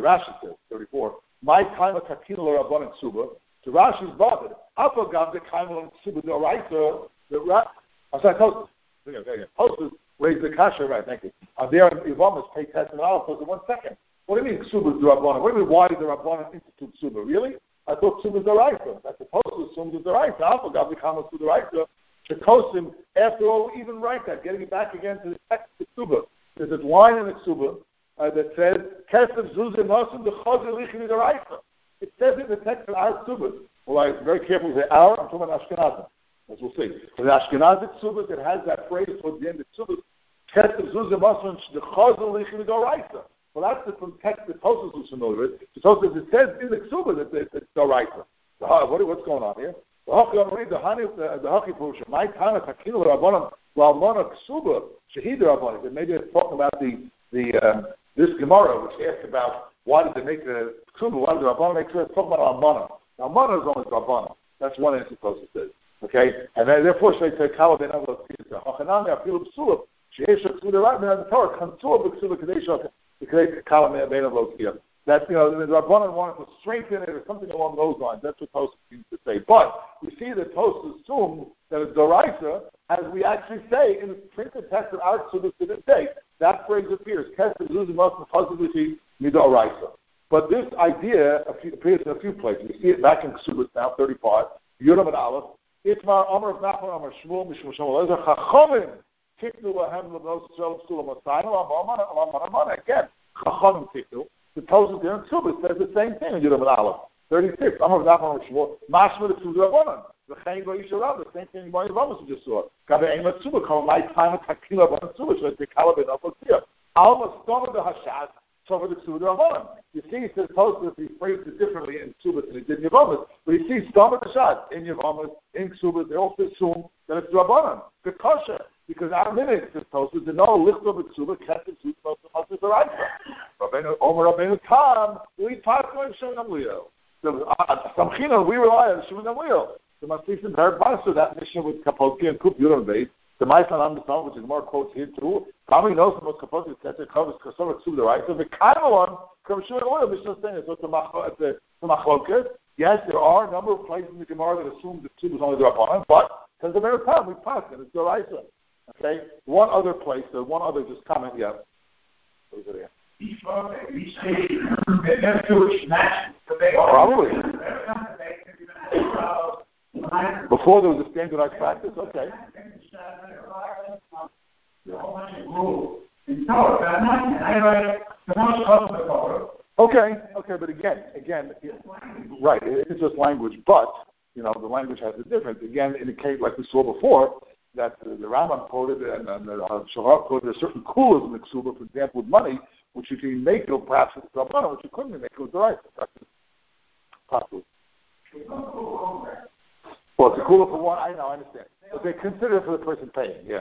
A: 34. My time of Katina Rabbanan Ksuba. So Rashi's bothered. Afagav the Kaimel Ksuba the Oraita. I'm sorry, Tosfos raised the kasha, right? Thank you. There in Ivamas pay testament. I'll pause it 1 second. What do you mean Ksuba is the Rabbanan? What do you mean? Why did the Rabbanan institute Ksuba? Really? I thought Ksuba is the Oraita. That's supposed to assume it's the Oraita. Afagav the Kaimel Ksuba the Oraita. Shekosim, after all, we even write that, getting back again to the text of Ksuba. There's a line in the Ksuba that says, Kesef Zuzim Nasim the Chazer Lichim the Oraita. It says in the text of our Ksubas. Well, I'm very careful to say our, I'm talking about Ashkenazim, as we'll see. For the Ashkenazic Ksubas, it has that phrase towards the end of Ksubas, Kesef Zuzim Nasim the Chazer Lichim the Oraita. Well, that's the from text that Tosfos was familiar with. Tosfos, it says in the Ksuba that it's the Oraita. What's going on here? The Haki Purusha. My time of Hakinu Rabbanim, Rabbanim Ksuba, Shahid Rabbanim. Maybe it's talking about this Gemara, which asked about why did they make the Ksuba, why did the Rabbanim make it? It's talking about Almana. Almana is only Rabbanim. That's one answer Tosfos says. Okay? And then, therefore, they say, Kala ben Avos Kisa. Hachanami Afilu Ksuba, Shehesh Ksuba Rabbanim, and the Torah, Kansuba Ksuba Kadesha, because Kala ben Avos Kisa. That, the Rabbanan wanted to strengthen it or something along those lines. That's what Tosfos seems to say. But we see that Tosfos assumes that it's Doraisa, as we actually say in the printed text of our Ksubas to this day. That phrase appears. But this idea appears in a few places. We see it back in Ksubas now, 35. Yudam and Aleph. Itmar Amar of Nachman Amar Shmuel Mishum Shmuel Ezer Chachamim Tiknu Lahem Lebnos Shalom Sulam Asayim Amar again. Chachamim Tiknu. The Tosfos there in Ksubas says the same thing in Yudam and Aleph. 36. Amar of Nachman Amar Shmuel Mashma the Ksubas Rabbanan. The same thing in Ma'ayin Ramos we just saw. Kabe Eimat Suba, called my time of Takila Rabbanan Suba, so it's the Kalabin Apotia. Alma Stoma the Hashad, so for the Suba Rabbanan. You see, it says Tosfos, he phrased it differently in Suba than he did in Yavamas. But you see, Stoma the Hashad, in Yavamas, in Suba, they also assume that it's Rabbanan. The Kasha, because our minute says Tosfos, they know Lichto the Suba, Kesef Suba, Tosfos the Raisa. Rabbeinu, Omer Rabbeinu Tam, we pass on Shimon Gamliel. Samchina, we rely on Shimon Gamliel. The Maslisim very so that mission with Kapotki and Kup Yuram base. The Maisan on the song, which is more quotes here too. Probably knows the most Kapotki says it covers Kasova Ksub the right. So the Kaimalon comes showing oil. Mishnah saying it. So it's the Machlokas. Yes, there are a number of places in the Gemara that assume the Ksub is only the Rabbanan, but since the very time we pass it, it's the Raisa. Okay. One other place. One other just comment. Yeah. What is it here? Probably. Before there was a standardized practice, okay. Okay, but again, right, it's just language, but, the language has a difference. Again, in the case like we saw before, that the Rambam quoted and the Shahar quoted, there are certain kulas in the Ksuba, for example, with money, which you can make it, perhaps it's Rabbanan, which you couldn't make it with the right. Possibly. Well, it's a cooler for one. I know, I understand. But they consider it for the person paying. Yeah.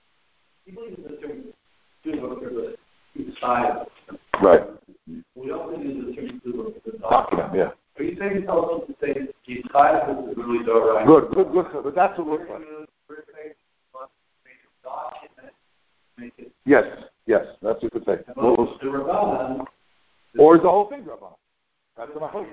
A: Right.
C: We also use the term to
A: document. Yeah.
C: Are you saying also to say Yitzchak is really right?
A: Good. But that's what we're saying. Yes, that's what you could say. Or is the whole thing Rabbanan? That's the Machlokas.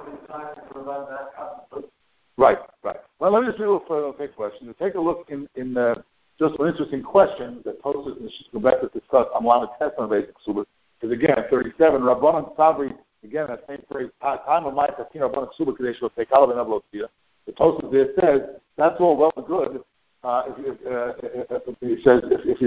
A: Right. Well, let me just do a quick question. To take a look in just an interesting question that Tosfos and Shmuel discussed. I'm allowed to test on basic Ksuba because again, 37 Rabbanan Sabri. Again, that same phrase. Time of my Katina Rabbanan Ksuba Kadesh will take Kalabin Avlotia. The Tosfos there says that's all well and good. He says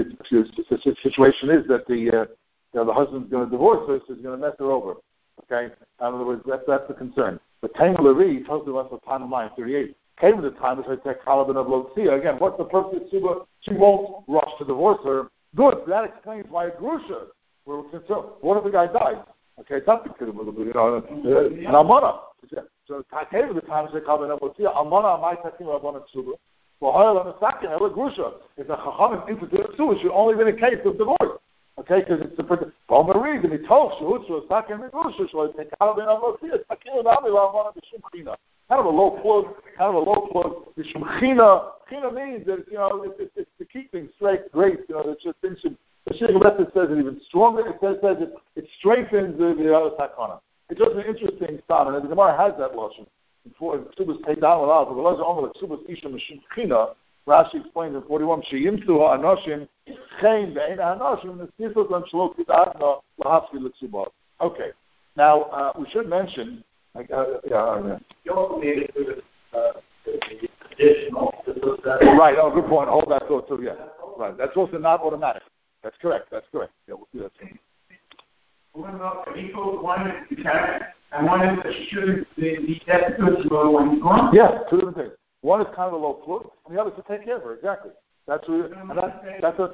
A: if the situation is that the husband's going to divorce her, so he's going to mess her over. Okay, in other words, that's the concern. But Taina Lari tells us the time line 38 came to the time which I said Kalabin of Lotzia. Again, what's the purpose? She won't rush to divorce her. Good. That explains why a grusha. What if the guy died? Okay, it's not because an almana. So I came to the time which I Kalabin of Lotzia. Almana might take him up on a ksuba. Well, Hoyle on the second, a grusha. If the chacham instituted ksuba, it should only be in a case of divorce. Okay, because it's the Palmer reads and he told Shehutzu a second grusha, so I take Kalabin of Lotzia. Second Ami Almana B'Shum kind of a low plug. The China means that it's to keep things straight, great. It's just things should. The Shulchan says it even stronger. It says it strengthens the other takana. It's just an interesting thought, and the Gemara has that lashon. Before Ksubas take down a lot, but the lashon only Ksubas Isha Mishum China. Rashi explains in 41. Sheyimtu ha'anoshim chein ve'ein ha'anoshim nesifos lam shlo kid'adna lahafki l'ksubah. Okay, now we should mention.
C: You also made it to the additional.
A: Right. Oh, good point. Hold that thought too. Yeah. Right. That's also not automatic. That's correct. Yeah, we'll do that soon.
B: What about equal? One is the carrot, and one is the should the death low when he's gone.
A: Yeah, two different things. One is kind of a low flood, and the other is to take care of her. Exactly. That's what.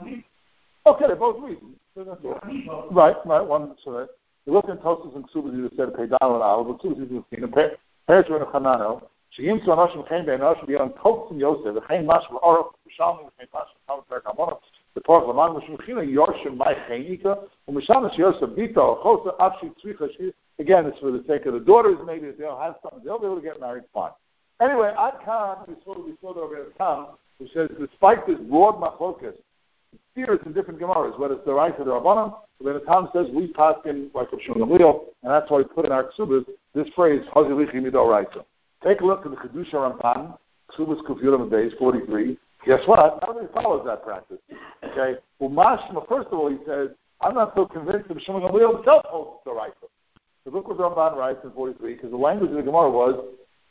A: Okay, they're both reasons. Right. One. So that. You look in Tosfos and Ksubas, you said pay down on Al, but Ksubas you see Parents were in Chanano. Sheyim to Anoshim came by Anoshim beyond Koks and Yosef. The Chaim Mash were Orach, Mishalmi, the Chaim Mash, the Chaim Mash, the Torah Laman, Mishmachina Yorshim by Chainika, and Mishalmi Yosef Bito, Chosa Abshi Tzricha. Again, it's for the sake of the daughters. Maybe if they'll have something, they'll be able to get married. Fine. Anyway, Ad Khan, we saw over at Khan, who says despite this broad machlokas, theories in different Gemaras, whether it's the right or the Rabbanim. When the Tom says we pass in like a Shulchan Aruch, and that's why we put in our Ksubas this phrase Hazilichi Midoraisa. Take a look at the Kedusha Ramban, Ksubas Kufyurim Days 43. Guess what? Nobody follows that practice. Okay. Well, Mashma, first of all, he says, I'm not so convinced that Shulchan Aruch himself holds the right. So look what Ramban writes in 43, because the language of the Gemara was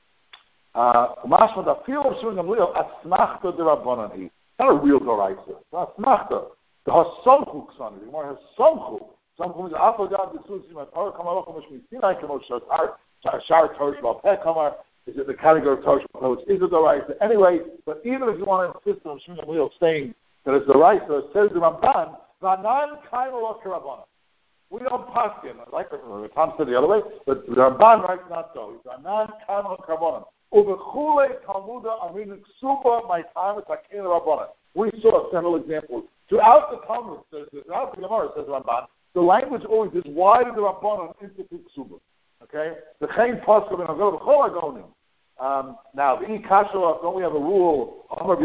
A: Mashma the field of Shulchan Aruch Asmachta de Rabbanan. Not a real Doraisa. It's not Asmachta. The Hasamchu Ksan. The Gemara has Samchu. Samchu means Afagad B'Susim at Torah Kamalach Mishmi Sinai Kamosh Shar Torah Shbal Peh Kamar. Is it the category of Torah Shbal Peh? Is it the right? Anyway, but even if you want to insist on Shmuel Gamliel saying that it's the right, so it says the Ramban, Vanan Kaimaloch Rabbanan. We don't pass him. Like the Tom said the other way, but the Ramban writes not so. It's Vanan Kaimaloch Rabbanan. Ubechule Talmuda Amin Ksuba my time is Akin Rabbanan. We saw several examples. Throughout the Talmud, throughout the Gemara, says Ramban, the language always is, why did the Rabbanan institute Ksuba? Okay? The Chaim Pasuk and Avil B'chol Agonim. Now, the Ikasha, don't we have a rule? Don't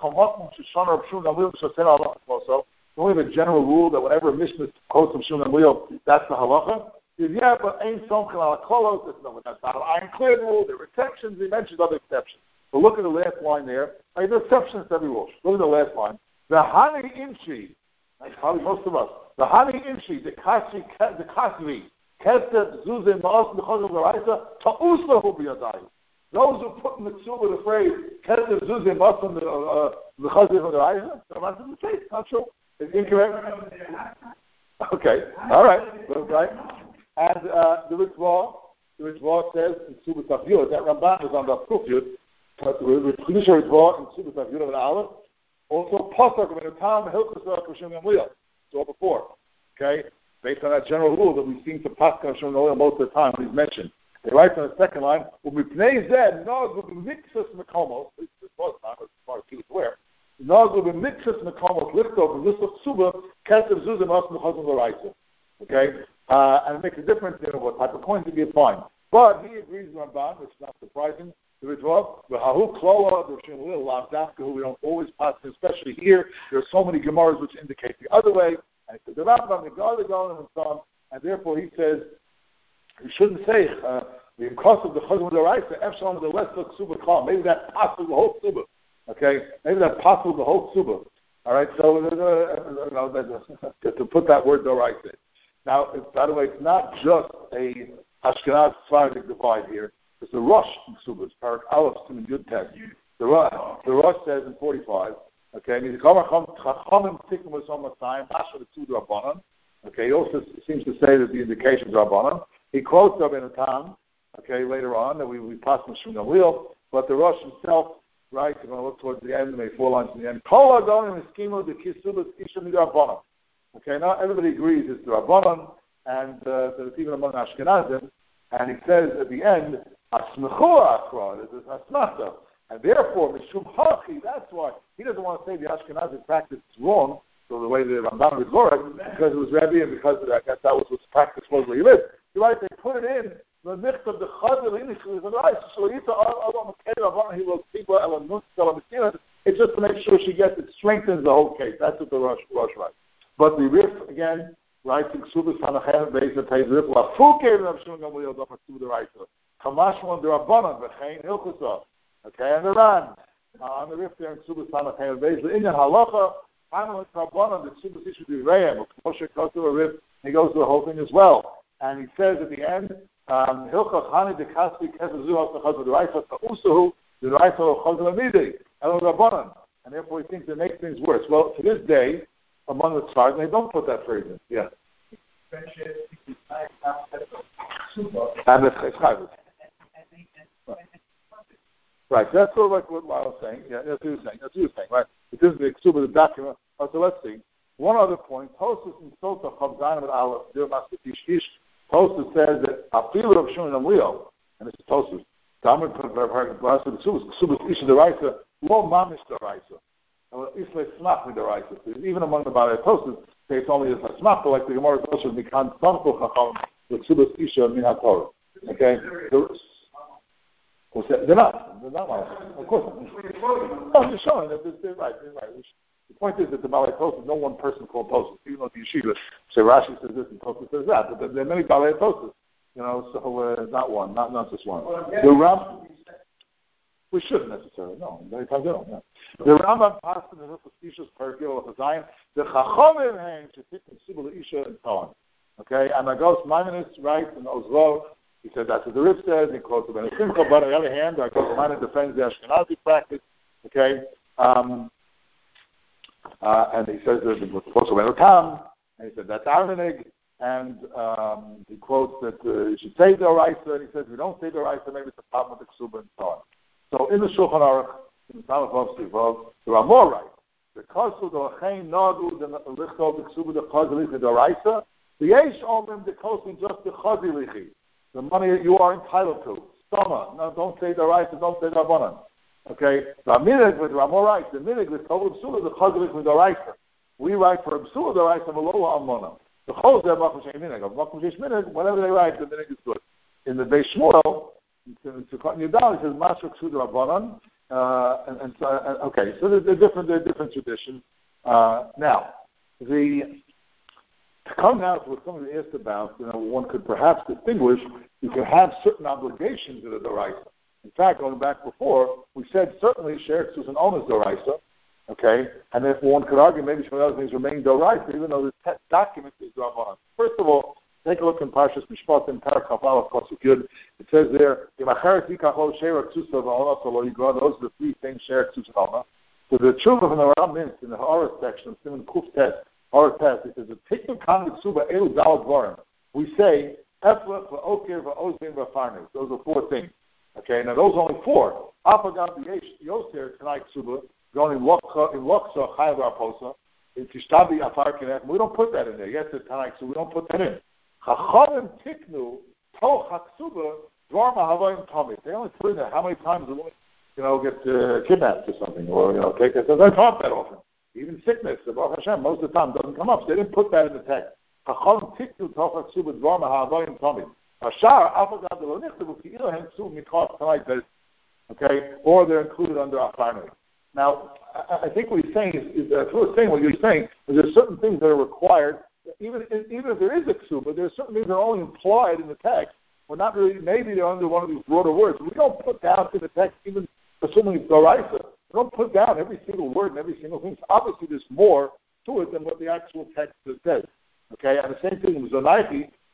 A: we have a general rule that whenever a Mishnah quotes from Shulchan Aruch, that's the halacha? Yeah, but ain't something ala kolos. That's not an ironclad rule. There are exceptions. He mentioned other exceptions. But look at the last line there. There are exceptions to every rule. Look at the last line. The Hani Inchi, that's probably most of us. The Hani Inchi, the Kasvi, Kesef Zuze Maos Nechol L'Raisa Ta'uslahu B'Yadai. Those who put in the Ksubah the phrase Kesef Zuze Maos Nechol L'Raisa, that's the case. Not true. It's incorrect. Okay. All right. Right. And the Ritzvah says in Ksubah Tafyud that Ramban was on the Kufyud. The Kedusha Ritzvah in Ksubah Tafyud of an Aleph. Also, Pasuk of the Tam Hilchos Kashim Gamliel. It's all before. Okay? Based on that general rule that we seem to Pasuk Kashim Gamliel most of the time when he's mentioned. They write on the second line, Umipnei Zed, Nog Mixus Mekomos, this was not as far as he was aware. Nog Mixus Mekomos, lift over, list of Suba, Kesef Zuzim Os Mechazim L'Raisa. Okay? And it makes a difference in what type of coins to be applied. But he agrees with Ramban, which is not surprising. The Ritzvah, the Hahu Klola, the Shinlil, Lavdafka, who we don't always pass, especially here. There are so many Gemaras which indicate the other way. And the Rambam, the Gaon, and so on. And therefore he says, you shouldn't say, the cost of the Chazim D'Oraisa, Efshalom the West of Ksuba Kal. Maybe that passes the whole Ksuba. Okay? Maybe that passes the whole Ksuba. All right? So, to put that word D'Oraisa. Now, by the way, it's not just a Ashkenaz Sephardic divide here. It's the Rosh in Ksubas, Parak Aleph, Siman Yud Tes. The Rosh says in 45, okay, he also seems to say that the indications are Rabbanan. He quotes Rabbeinu Tam, okay, later on, that we pass from Shmuel Gamliel, but the Rosh himself, right, you're going to look towards the end, maybe 4 lines in the end. Okay, now everybody agrees it's the Rabbanan, and that it's even among Ashkenazim, and he says at the end, Asmechua Akra, this is Asmachta. And therefore, Mishum Hachi, that's why he doesn't want to say the Ashkenazi practice is wrong, so the way the Rambam is correct, because it was Rebbe and because I guess that was what practice was where he lived. You're right, they put it in, the nicht of the Chazal Inish, it's just to make sure she gets it, strengthens the whole case. That's what the Rosh writes. But the Rif, again, writes in Ksubas Hanachem, based on Teiz Rif, La Fuke, Rav Shimon Gamliel, Dama Ksubas the Raisa. Kamashman, the Rabbanan, V'chein, Hilchusah. Okay, and the Ran, on the Rif there in Ksubas Hanachem, based on Inyan Halacha, Hanachem Rabbanan, the Ksubas Ishu B'Reim, Moshe Kotu Rif, he goes to the whole thing as well. And he says at the end, Hilchach Hani de Kaspi Kesazu Ha'Chazal the Raisa, Ta'usuhu, the Raisa Chazal Amidi, El Rabbanan. And therefore he thinks it makes things worse. Well, to this day, among the Tzfar, they don't put that phrase in. Yeah. And it's Chayvus. Right, that's sort of like what I was saying. Yeah, that's what he was saying. Right, it is the Ksuba, the document. So let's see. One other point. Tosfos in Sota Chavzanim and Aleph, Dir Maskatish Ish. Tosfos says that Afilu Rav Shimon Gamliel, and this is Tosfos. Damar Parashat the Ksubas Isha Deraisa, Lo Mamish Deraisa. Isle Smach Deraisa. Even among the Balei Tosfos, they it's only a Smach, but like the Gemara Tosfos, Mikan Tzanchul Chacham, the Ksubas Isha Min HaTorah. Okay. They're not. Of course not. No, I'm just showing that they're right. The point is that the Balei Tosfos, no one person called Tosfos. Even though the yeshiva say Rashi says this and Tosfos says that, but there are many Balei Tosfos. So not one, not just one. The Ram, we shouldn't necessarily. No, many times they don't. Yeah. The Rambam passed in the Hilchos Ishus Perikil of Zion. The Chachamim hang to fit in Sibul Isha and so on. Okay, and Agos Maimonides writes in Oslo. He said that's what the Rif says. He quotes Ben Simcha, but on the other hand, Agos Maimonides defends the Ashkenazi practice. Okay, and he says that the quotes Ben Tam, and he said that's Arvinig. And he quotes that you should say the Oraisa, and he says if you don't say the Oraisa, maybe it's a problem with the Ksuba and so on. So in the Shulchan Aruch, in the Talmud Sivov, there are more rights. The Kasu, the Lachain, Nadu, the Lichto, the Ksuba, the Chazilichi, the Oraisa, the Yesh Omrim, the Kosin, just the Chazilichi, the money that you are entitled to. Stoma, no, don't say the Oraisa, don't say the Rabbanan. Okay? The Minig, there are more rights. The Minig, the Ksuba, the Chazilichi, the Oraisa. We write for Ksuba, the Oraisa, Maloa Amona. The Chol there, whatever they write, the minig is good. In the Beis Shmuel, in Sukkot Yudal, it says Masher Ksud Rabbanan, okay. So they're different traditions. Now, to come now to what somebody asked about, one could perhaps distinguish. You can have certain obligations that are Doraisa. In fact, going back before, we said certainly Sher Ksud and Onas Doraisa. Okay, and if one could argue maybe some other things remain Doraisa, even though the text document is Rabbanan. First of all, take a look in Parshas Mishpat in Parak Aleph Pasuk Yud. It says there, those are the three things Sher Ksus Alma. So the children of the Ram in the Haaretz section, Simon Kuf Tes, Haaretz Tes, it says the Tikun Kan Ksuba Elu Dalad Varim. We say Eflech VaOkir VaOzin VaFarnes. Those are four things. Okay, now those are only four. Apagam Yoser tonight Ksuba. Going in Loksa Chayav Raposa, in Tishtabi Afar Kinet, we don't put that in there. Yes, it's Tanakh, so we don't put that in. Chachamim Tiknu Toch Haksuba Dvar Mahavoyim Tomit. They only put in there how many times a woman, get kidnapped or something, or take it. So they don't talk that often. Even sickness, Baruch Hashem, most of the time doesn't come up. So they didn't put that in the text. Chachamim Tiknu Toch Haksuba Dvar Mahavoyim Tomit. Ashar Afagad Delonichtavu Ki'ilahem Ksuba Mikot Tonight. Okay, or they're included under Afarnei. Now, I think what he's saying what you're saying is there's certain things that are required, even if there is a ksuba, there are certain things that are only implied in the text, or not really, maybe they're under one of these broader words. We don't put down in the text, even assuming it's Doraisa, we don't put down every single word and every single thing. So obviously there's more to it than what the actual text says. Okay, and the same thing with Zonaichi,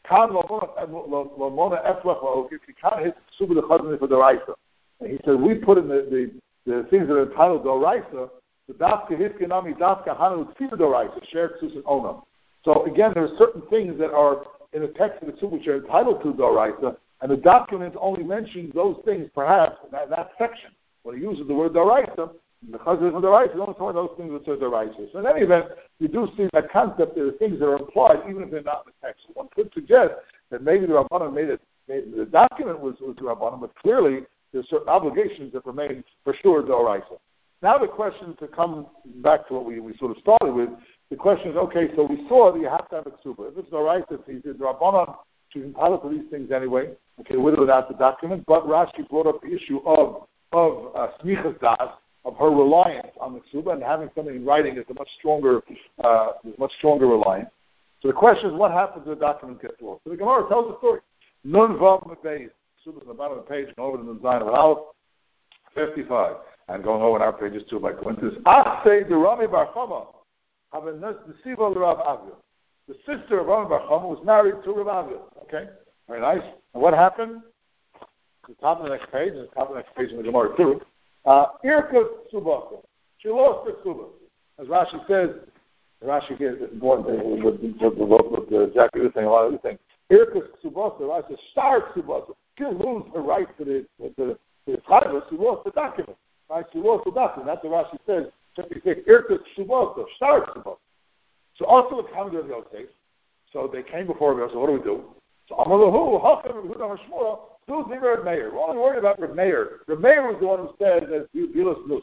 A: Kan Lomona Eflach La'okif, he kind of hit Ksuba the Chazan for the Raisa. And he said, we put in the things that are entitled to Raisa, the Dafka Hiskinami Dafka Hanu Ksuba the Raisa, shared Sus and Onam. So again, there are certain things that are in the text of the Ksuba which are entitled to Doraisa, and the document only mentions those things, perhaps, in that section. When he uses the word Doraisa, the Chazan of Doraisa, he only talks about those things which are Doraisa. So in any event, you do see that concept. There are things that are implied, even if they're not in the text. One could suggest that maybe the Rabbanan the document was the Rabbanan, but clearly there's certain obligations that remain for sure Doraisa. Now the question, to come back to what we sort of started with, the question is, okay, so we saw that you have to have a ksuba. If it's Doraisa, he said the Rabbanan, she's entitled to these things anyway, okay, with or without the document, but Rashi brought up the issue of smichas das, of her reliance on the ksuba, and having something in writing is a much stronger reliance. So the question is, what happens if the document gets lost? So the Gemara tells the story. Nun vav mebeis. Ksuba is on the bottom of the page, and over to the Zion of Aleph, 55. And going over on our pages too, by coincidence. Achsei de Rami Bar Chama, the sister of Rami Bar Chama was married to Rav Avia. Okay, very nice. And what happened? At the top of the next page, and the top of the next page in the Gemara too. Irka Subasa. She lost her Suba. As Rashi says, Rashi here is important with the exactly this thing, a lot of other things. Irka Subasa, Rashi says, Star Subasa. She didn't lose her right to the Chayva, she lost the document. Right? She lost the document. That's what Rashi says. Irka Subasa, Star Subasa. So also the time of the Yosef. So they came before me. So what do we do? So Amalahu, Hacham, Yehuda Hashmura, do Zimmer and Meir. We're only worried about Reb Meir. Reb Meir was the one who said that Bilas Nus.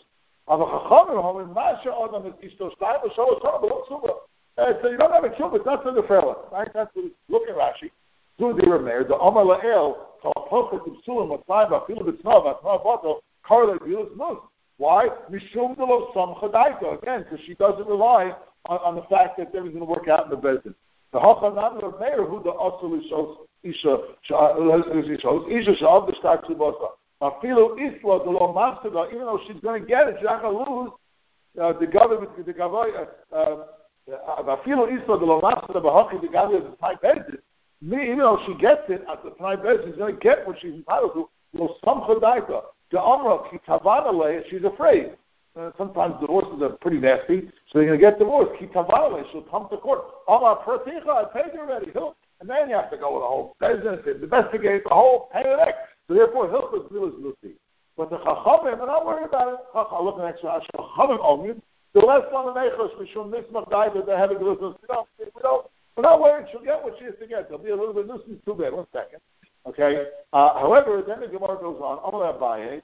A: So you don't have a ksuba, it's not for the fella. Right? That's what look at Rashi. Do the Reb Meir, the Amar La'el, Talpocha Tibsulam, Matzaiva, Filu B'Tnava, Tnava Karla Bilas Nus. Why? Mishum de lo Samcha Daita. Again, because she doesn't rely on the fact that everything's going to work out in the business. The Hachanam of Meir, who the Asul shows Isha Sha'ab the Shtar Tzubasa. Afilu Isla the Lo Mafsada, even though she's going to get it, she's not going to lose the government, the Gavoy. Afilu Isla the Lo Mafsada, Bahaki the Gavoy of the Tanai Bezdin. Even though she gets it at the Tanai Bezdin, she's going to get what she's entitled to. Lo Samcha Daita. The Amra Kitavana Le, she's afraid. Sometimes divorces are pretty nasty, so they're going to get divorced. Kitavale, she'll come to court. Amar Praticha, I paid you already. And then you have to go with the whole business, investigate the whole pain in the neck. So therefore, Hilchah is really Lucy. But the Chachamim, we're not worried about it. Look at the next one. Chachamim only. The less on the Nechos, Mishum Nismach Dai, that they have a good we're not worried. She'll get what she has to get. There'll be a little bit of nuisance too bad. 1 second. Okay. However, then the Gemara goes on. Amar Abaye.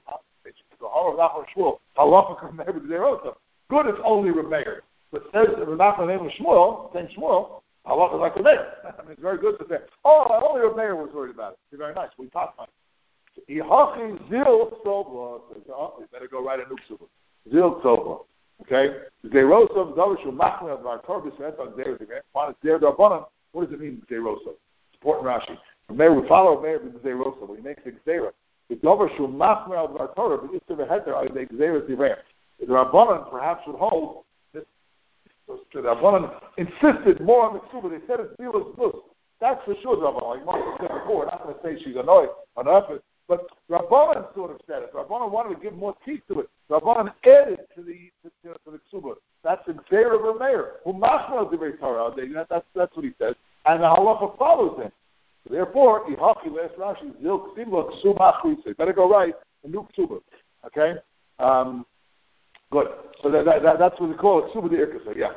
A: Good, it's only Reb Meir. But says that Reb Nachman name was Shmuel, same Shmuel, halacha like Reb Meir. I mean, it's very good to say, only Reb Meir was worried about it. It's very nice. We talked about it. Zil Tzobla. You better go write a new ksuba. Zil Tzobla. Okay? Zerosov, Zavashu, Machman of our Torah, what does it mean, Zerosov? It's important Rashi. Reb Meir, we follow Meir with Zerosov. When he makes a Zerah. The Rabbanan perhaps would hold this. The Rabbanan insisted more on the ksuba. They said it's Bilas Nus. That's for sure, the Rabbanan. Like Martha said before, I'm not going to say she's annoyed on effort, but Rabbanan sort of said it. Rabbanan wanted to give more teeth to it. Rabbanan added to the ksuba. That's the Gzeir of a mayor who machmel the very Torah. That's what he says, and the halacha follows him. Therefore, Ihachi last Rashi Zil Ksibla Ksuma Achritze. Better go right a new Ksuba. Okay? Good. So that's what we call it, Ksuba the Irkasa. Yeah.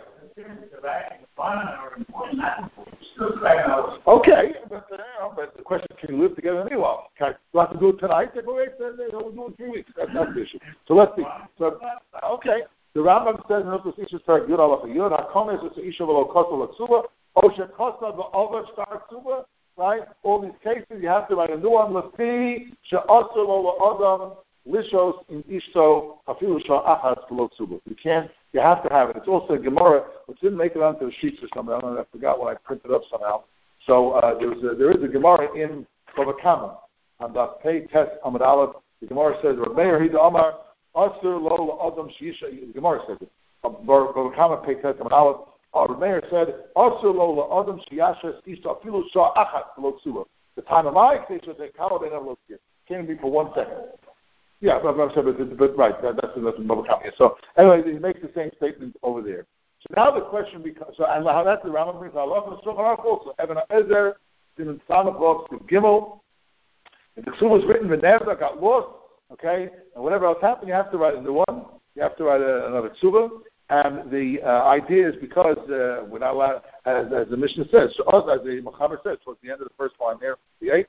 A: Okay, but the question is, can you live together anyway? Okay, we'll have to do it tonight. We'll do it in 3 weeks. That's not the issue. So let's see. So, okay. The Rambam says in the Isha Start Yud Alacha Yud HaKomes is the Isha V'lo Kosa L'Ksuba Osha Kosa V'Over Start Ksuba. Right? All these cases, you have to write a new one. Lefi she'asur lo la'adam lishos in ishto hafilu sha'achas k'lo ksuba. You have to have it. It's also a Gemara, which didn't make it onto the sheets or something. I don't know, I forgot when I printed up somehow. So there is a Gemara in Bava Kama on the Pei Test Amud Aleph. The Gemara says, Meir Hida Amar asur lo la'adam she'isha. The Gemara says it. Bava Kama Pei Test Amud Aleph. The mayor said, "Also lola adam shiyashes isha afilu shah achat below ksuba." The time of my case was a kala they never looked here. Can't be for 1 second. Yeah, but right, that's another comment. So anyway, he makes the same statement over there. So now the question becomes, and how that's the Rambam brings Allah and Shulchan Aruch also. Even Ezer, Siman Samach, the Gimel. If the Ksuba was written, the Nevda got lost, okay, and whatever else happened, you have to write a new one. You have to write another Ksuba. And the idea is because we're not allowed, as the Mishnah says, as the Mechaber says, towards the end of the first line there, the 8,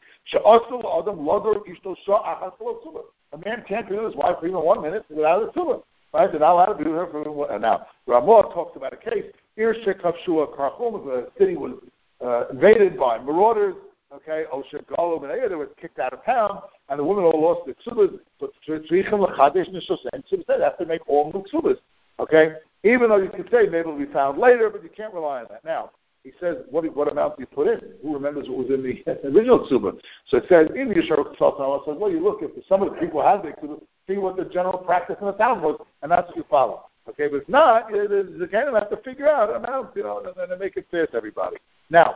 A: a man can't be with his wife for even 1 minute without a Ksuba. Right? They're not allowed to be with her for now. Ramah talks about a case. The city was invaded by marauders. Okay, they were kicked out of town, and the women all lost their ksubas. So they have to make all new ksubas. Okay, even though you could say maybe it'll be found later, but you can't rely on that. Now he says, what amount do you put in? Who remembers what was in the original ksuba? So it says in the Yeshua Tzaltzal, says, well, you look if some of the people have the ksuba, see what the general practice in the town was, and that's what you follow. Okay, but if not, the kind of have to figure out an amount, and make it fair to everybody. Now.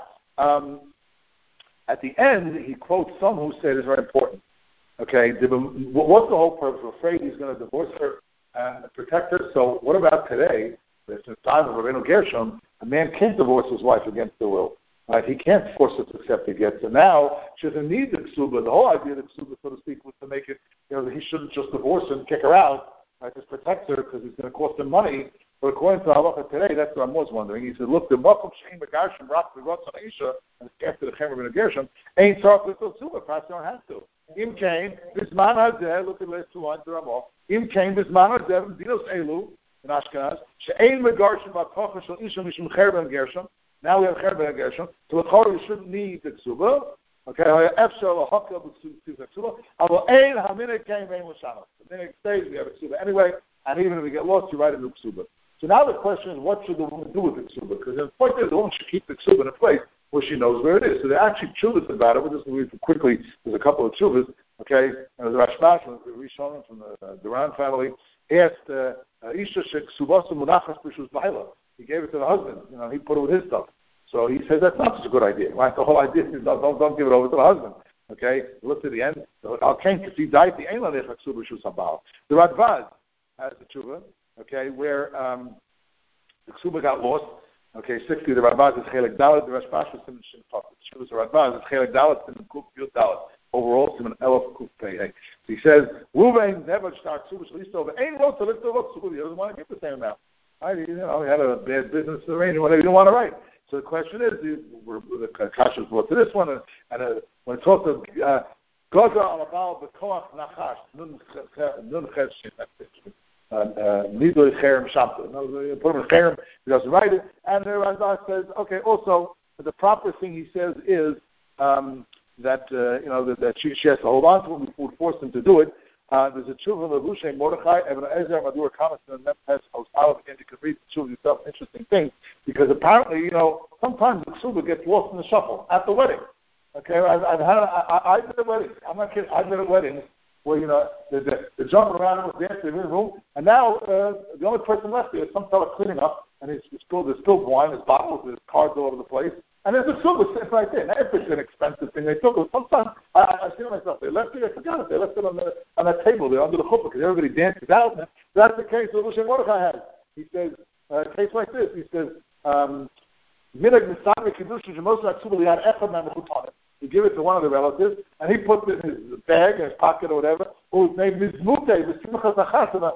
A: At the end, he quotes some who say it's very important. Okay, what's the whole purpose? We're afraid he's going to divorce her and protect her. So what about today? There's the time of Rabbeinu Gershom, a man can't divorce his wife against her will. Right? He can't force her to accept the get. So now she doesn't need the ksuba. The whole idea of the ksuba, so to speak, was to make it, he shouldn't just divorce her and kick her out. Right? Just protect her because it's going to cost him money. But according to Halacha today, that's what I was wondering. He said, look, the Makom Shein Megarshim Rak V'Rotzon Isha, and after the Chemer Ben Gershom, ain't Tzarech L'Til Ksuba. Perhaps you don't have to. Im came, Bisman Hazeh, look at the last 2 lines of Ramah. Im came, Bisman Hazeh, Dinos Elu, in Ashkenaz, She'ein Megarshim B'Tocha Shel Isha Mishum Chemer Ben Gershom. Now we have Chemer Ben Gershom. So the Torah shouldn't need the Ksuba. Okay, Efshel L'Hakkel B'Ksuba. Avo Ein HaMinik came Ein L'Shana. The minute stays, we have a Ksuba anyway, and even if we get lost, you write a new Ksuba. So now the question is, what should the woman do with the ksuba? Because the point is, the woman should keep the ksuba in a place where she knows where it is. So there are actually tshuvas about it. We'll just read quickly. There's a couple of tshuvas. Okay, and the Rashbash from the Rishon from the Duran family asked Isha sheksubasa munachas b'shus b'ayla. He gave it to the husband. He put it with his stuff. So he says that's not such a good idea. Right? The whole idea is don't give it over to the husband. Okay, look to the end. Al Kain because he died the Einla nechak ksuba b'shus habal. The Radbaz has the tshuva. Okay, where the ksuba got lost. Okay, 60, the Radbaz is Chelek Dalet, the Rashbash is Siman Shin Tov. The Shuvas Radbaz is Chelek Dalet, Siman Kuf Yud Dalet. Overall, Siman Elef Kuf Pei. So he says, Ruvain never start ksuba shlisto over. Ain't wrote to lift over ksuba. He doesn't want to give the same amount. He had a bad business arrangement. He didn't want to write. So the question is, the Kasha was brought to this one, and when it talks of Goza Alabal B'Koach Nachash, Nun Cheshin, Nidoi Cherem Shamta. Put him in Cherem, he doesn't write it. And the Razak says, okay, also, the proper thing he says is that she has to hold on to him. We would force him to do it. There's a tshuva of Lushay Mordechai, Eben Ezer, Madur Kamas, and Memphis, Olive, and you can read the tshuva yourself, interesting thing, because apparently, sometimes the tshuva gets lost in the shuffle at the wedding. Okay, I've been at weddings. I'm not kidding. I've been at weddings where they're jumping around in the dancing room, and now the only person left there is some fellow cleaning up, and there's spilled wine, there's bottles, there's cards all over the place, and there's a silver sitting right there. Now, if it's an expensive thing, they took it. Sometimes I see myself, they left it. I forgot it. They left it on that table there under the chuppah because everybody dances out. And that's the case that Lushay Mordechai has. He says a case like this. He says. You give it to one of the relatives, and he puts it in his bag, in his pocket, or whatever. Or maybe his mute, forgot to give it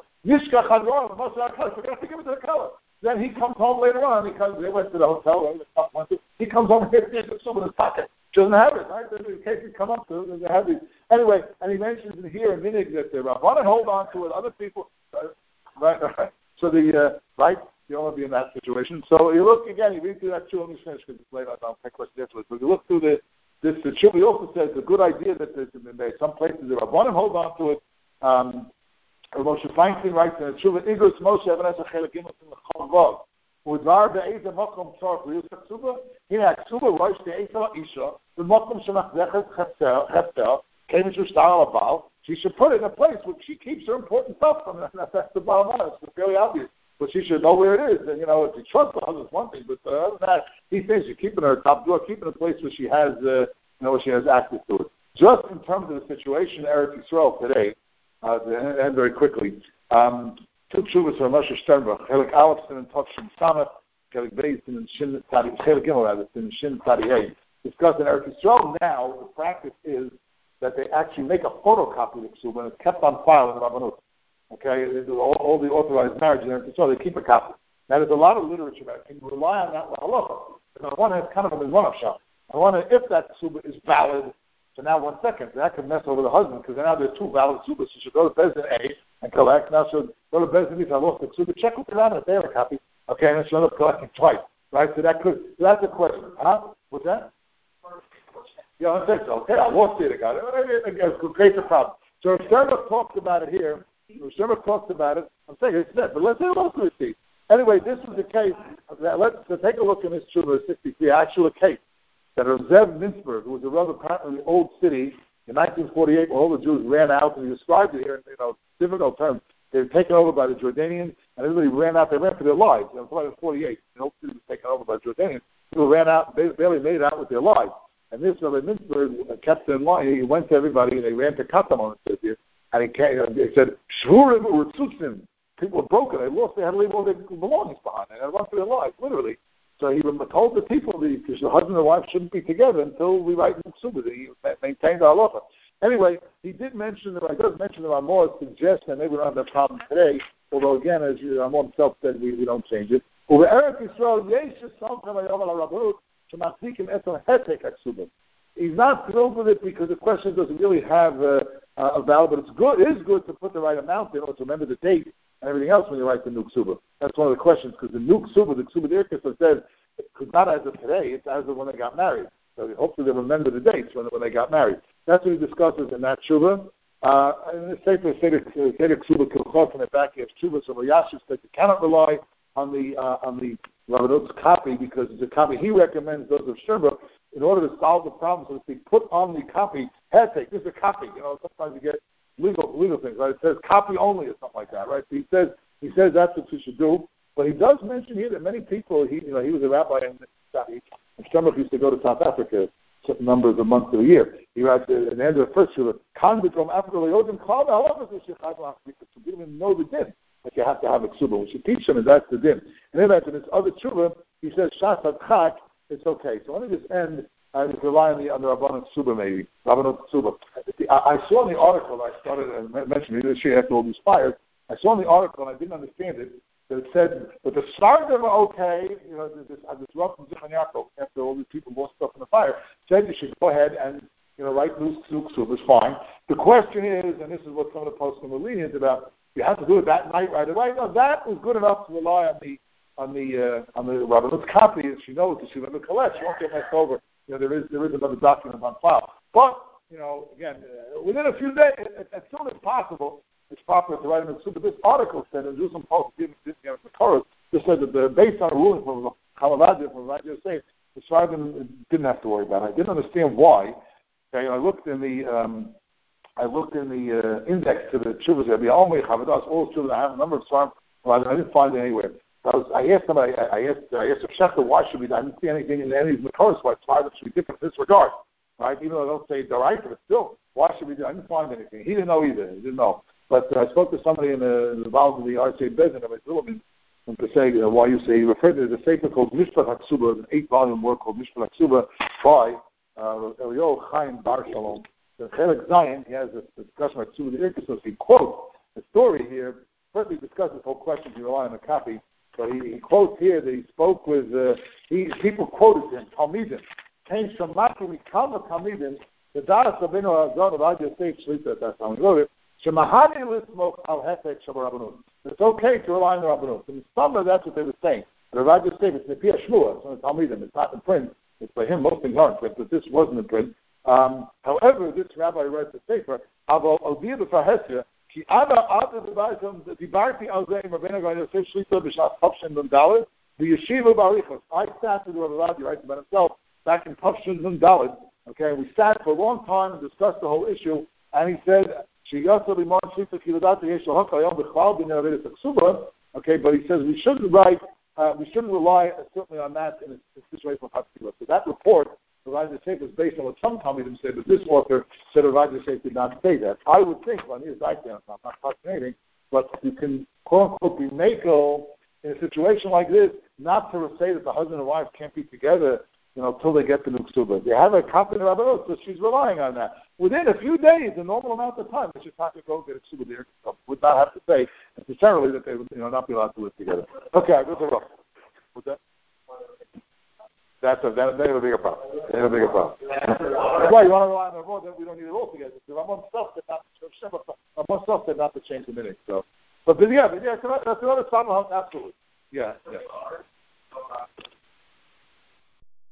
A: to the color. Then he comes home later on. They went to the hotel. He comes home and he has something in his pocket. She doesn't have it, right? In case he come up to it, they have these. Anyway, and he mentions in here in Minig that the Rabbanan hold on to it. Other people, right? So you don't want to be in that situation. So you look again. You read through that too. Let me finish because it's late. I'll take questions afterwards. But you look through the Shuvah also says it's a good idea that there's some places the Rabbanim hold on to it. Moshe Feinstein writes in the Shuvah, Igros Moshe Even Ezer Chelek Gimel in the Chol Gog. Udvar be'ezeh mokom tzarich liyusach ksuba. Hina ksuba rosh te'ezel isha the mokom shemachzechet chefter came into star alabal. She should put it in a place where she keeps her important stuff from. That's the bottom line. It's fairly obvious. but she should know where it is. And, if you trust the husband, it's one thing, but other than that, he thinks you're keeping her top drawer, keeping a place where she has, where she has access to it. Just in terms of the situation in Eretz Yisrael today, and very quickly, two tshuvas from Moshe Sternbach, Chelik Aleph and Tavshin Samach, Chelik Beis and Shin Tzadi, Chelik Gimel rather, and Shin Tzadi Hey. Discussed in Eretz Yisrael now, the practice is that they actually make a photocopy of the ksuba and it's kept on file in the Rabbanut. Okay, they do all the authorized marriage in Eretz Yisrael, they keep a copy. Now there's a lot of literature about it. Can you rely on that halacha? And one has kind of a one-up shop. I wonder if that ksuba is valid. So now 1 second, that could mess over the husband because now there's two valid subas. So she'll go to Bezdin A and collect. Now she'll go to Bezdin B. I lost the ksuba. Check with the Ran if they have a copy. Okay, and then she'll end up collecting twice. Right? So that's a question. Huh? What's that? Yeah, I think so. Okay, I lost it. I got it. It creates a problem. So if Sternbach talks about it here, I'm saying it's that, but let's say what else we see. Anyway, this is the case. Let's take a look in this Tshuva 63, actual case that Zev Mintzberg, who was a rabbi apparently in the old city in 1948 when all the Jews ran out, and he described it here in difficult terms. They were taken over by the Jordanians, and everybody ran out. They ran for their lives. Probably in 48, the whole city was taken over by the Jordanians. People ran out, they barely made it out with their lives. And this Rabbi Mintzberg kept in line. He went to everybody, and they ran to Katamon, it says here, and he said, Shvurim Urtzutzim. People were broken. They lost. They had to leave all their belongings behind. They had to run for their lives, literally. So he told the people because the husband and wife shouldn't be together until we write the ksuba. He maintained our halacha. Anyway, he did mention that. I does mention that Ramor suggests that maybe we don't have that problem today. Although again, as Ramor himself said, we don't change it. Over Eretz Yisrael, he's not thrilled with it because the question doesn't really have a value, but it's good. It is good to put the right amount in, or to remember the date and everything else when you write the new ksuba. That's one of the questions, because the new ksuba, the ksuba d'irkes, says it's not as of today, it's as of when they got married. So hopefully they remember the dates when they got married. That's what he discusses in that tshuva. And the Sefer Ksuba Kilchot in the back of tshuva, so Yashiv says you cannot rely on the Rabbanut's copy because it's a copy he recommends, those of Sternbach, in order to solve the problem. So to speak, put on the copy, headtake, this is a copy. Sometimes you get legal things, right? It says copy only or something like that, right? So he says that's what you should do. But he does mention here that many people, he was a rabbi and Sternbach used to go to South Africa certain numbers of months of the year. He writes at the end of the first shuvah, "Convict from Africa, we didn't even know the din that you have to have a ksuba. We should teach them, and that's the din." And then in this other shuvah, he says, "Shas adchak, it's okay." So let me just end. I just rely on the Rabbanut Ksuba, maybe. Rabbanut Ksuba. I saw in the article, I started mentioning this year after all these fires, I saw in the article, and I didn't understand it, that it said that the Sardim are okay, this rough from Zichron Yaakov, after all these people lost stuff in the fire, said you should go ahead and write new Ksuba, is fine. The question is, and this is what some of the posts were lenient about, you have to do it that night right away. No, that was good enough to rely on the Rabbanut's copy, and she knows that she went to collect. She won't get messed over. There is another document on file. But, again, within a few days, as soon as possible, it's proper to write in the Ksuba. This article said, and Jerusalem Post didn't the Torah, just said that based on a ruling from Halavad, from Rav Yosef, the Sardim didn't have to worry about it. I didn't understand why. Okay, I looked in the index to the Tshuvas, all Tshuvas. I have a number of Sardim. I didn't find it anywhere. I asked them. I asked Shechta, why should we? I didn't see anything in any of the Makoros why Sardim should be different in this regard, right? Even though I don't say Daraita, but still, why should we do? I didn't find anything. He didn't know either. He didn't know. But I spoke to somebody involved in the RCA Bezin of Zilliman, and to say why you say he referred to the paper called Mishpat HaKsuba, an 8-volume work called Mishpat HaKsuba by Elio Chaim Bar Shalom. The Chelik Zion, he has a discussion about Ksuba the Irkes, he quotes the story here. First, he discussed this whole question, you rely on a copy, but he quotes here that he spoke with, people quoted him, Talmidim, came from Maki Mikama Talmidim, the Das Rabbeinu Hazon of Ad Yosef Shlita at that time. He wrote it, it's okay to rely on the Rabbanut. In some that's what they were saying. The Rav Yosef, it's the Pia Shmua, it's on the Talmidim, it's not in print. It's by him, most things aren't in print, but this wasn't in print. However, this rabbi writes a sefer, Avia B'Fahesya, Ki Ada Devarim Dibarti Al Zeh Rabbeinu Gad Yosef Shlita B'Shas Tavshin Nun Daled, the Yeshiva Barichos. I sat with Rabbi Radi, writes about himself, back in Tavshin Nun Daled. Okay, we sat for a long time and discussed the whole issue, and he said, Okay, but he says we shouldn't rely certainly on that in a situation of Hatzilah. So that report, Rav Yosef, is based on what some Talmidim say, but this author said Rav Yosef did not say that. I would think, I'm not fascinating, but you can quote unquote be mako in a situation like this, not to say that the husband and wife can't be together, till they get the new ksuba. They have a competent rabbi, so she's relying on that. Within a few days, the normal amount of time, they should have to go get a ksuba there. Would not have to say necessarily that they would, not be allowed to live together. Okay, I go to Rob. What's that? That's a bigger problem. That's a bigger problem. Why you want to rely on the road? Then we don't need it all together. So Ramon self said not to change the minute. So, but yeah, that's another problem. Absolutely. Yeah.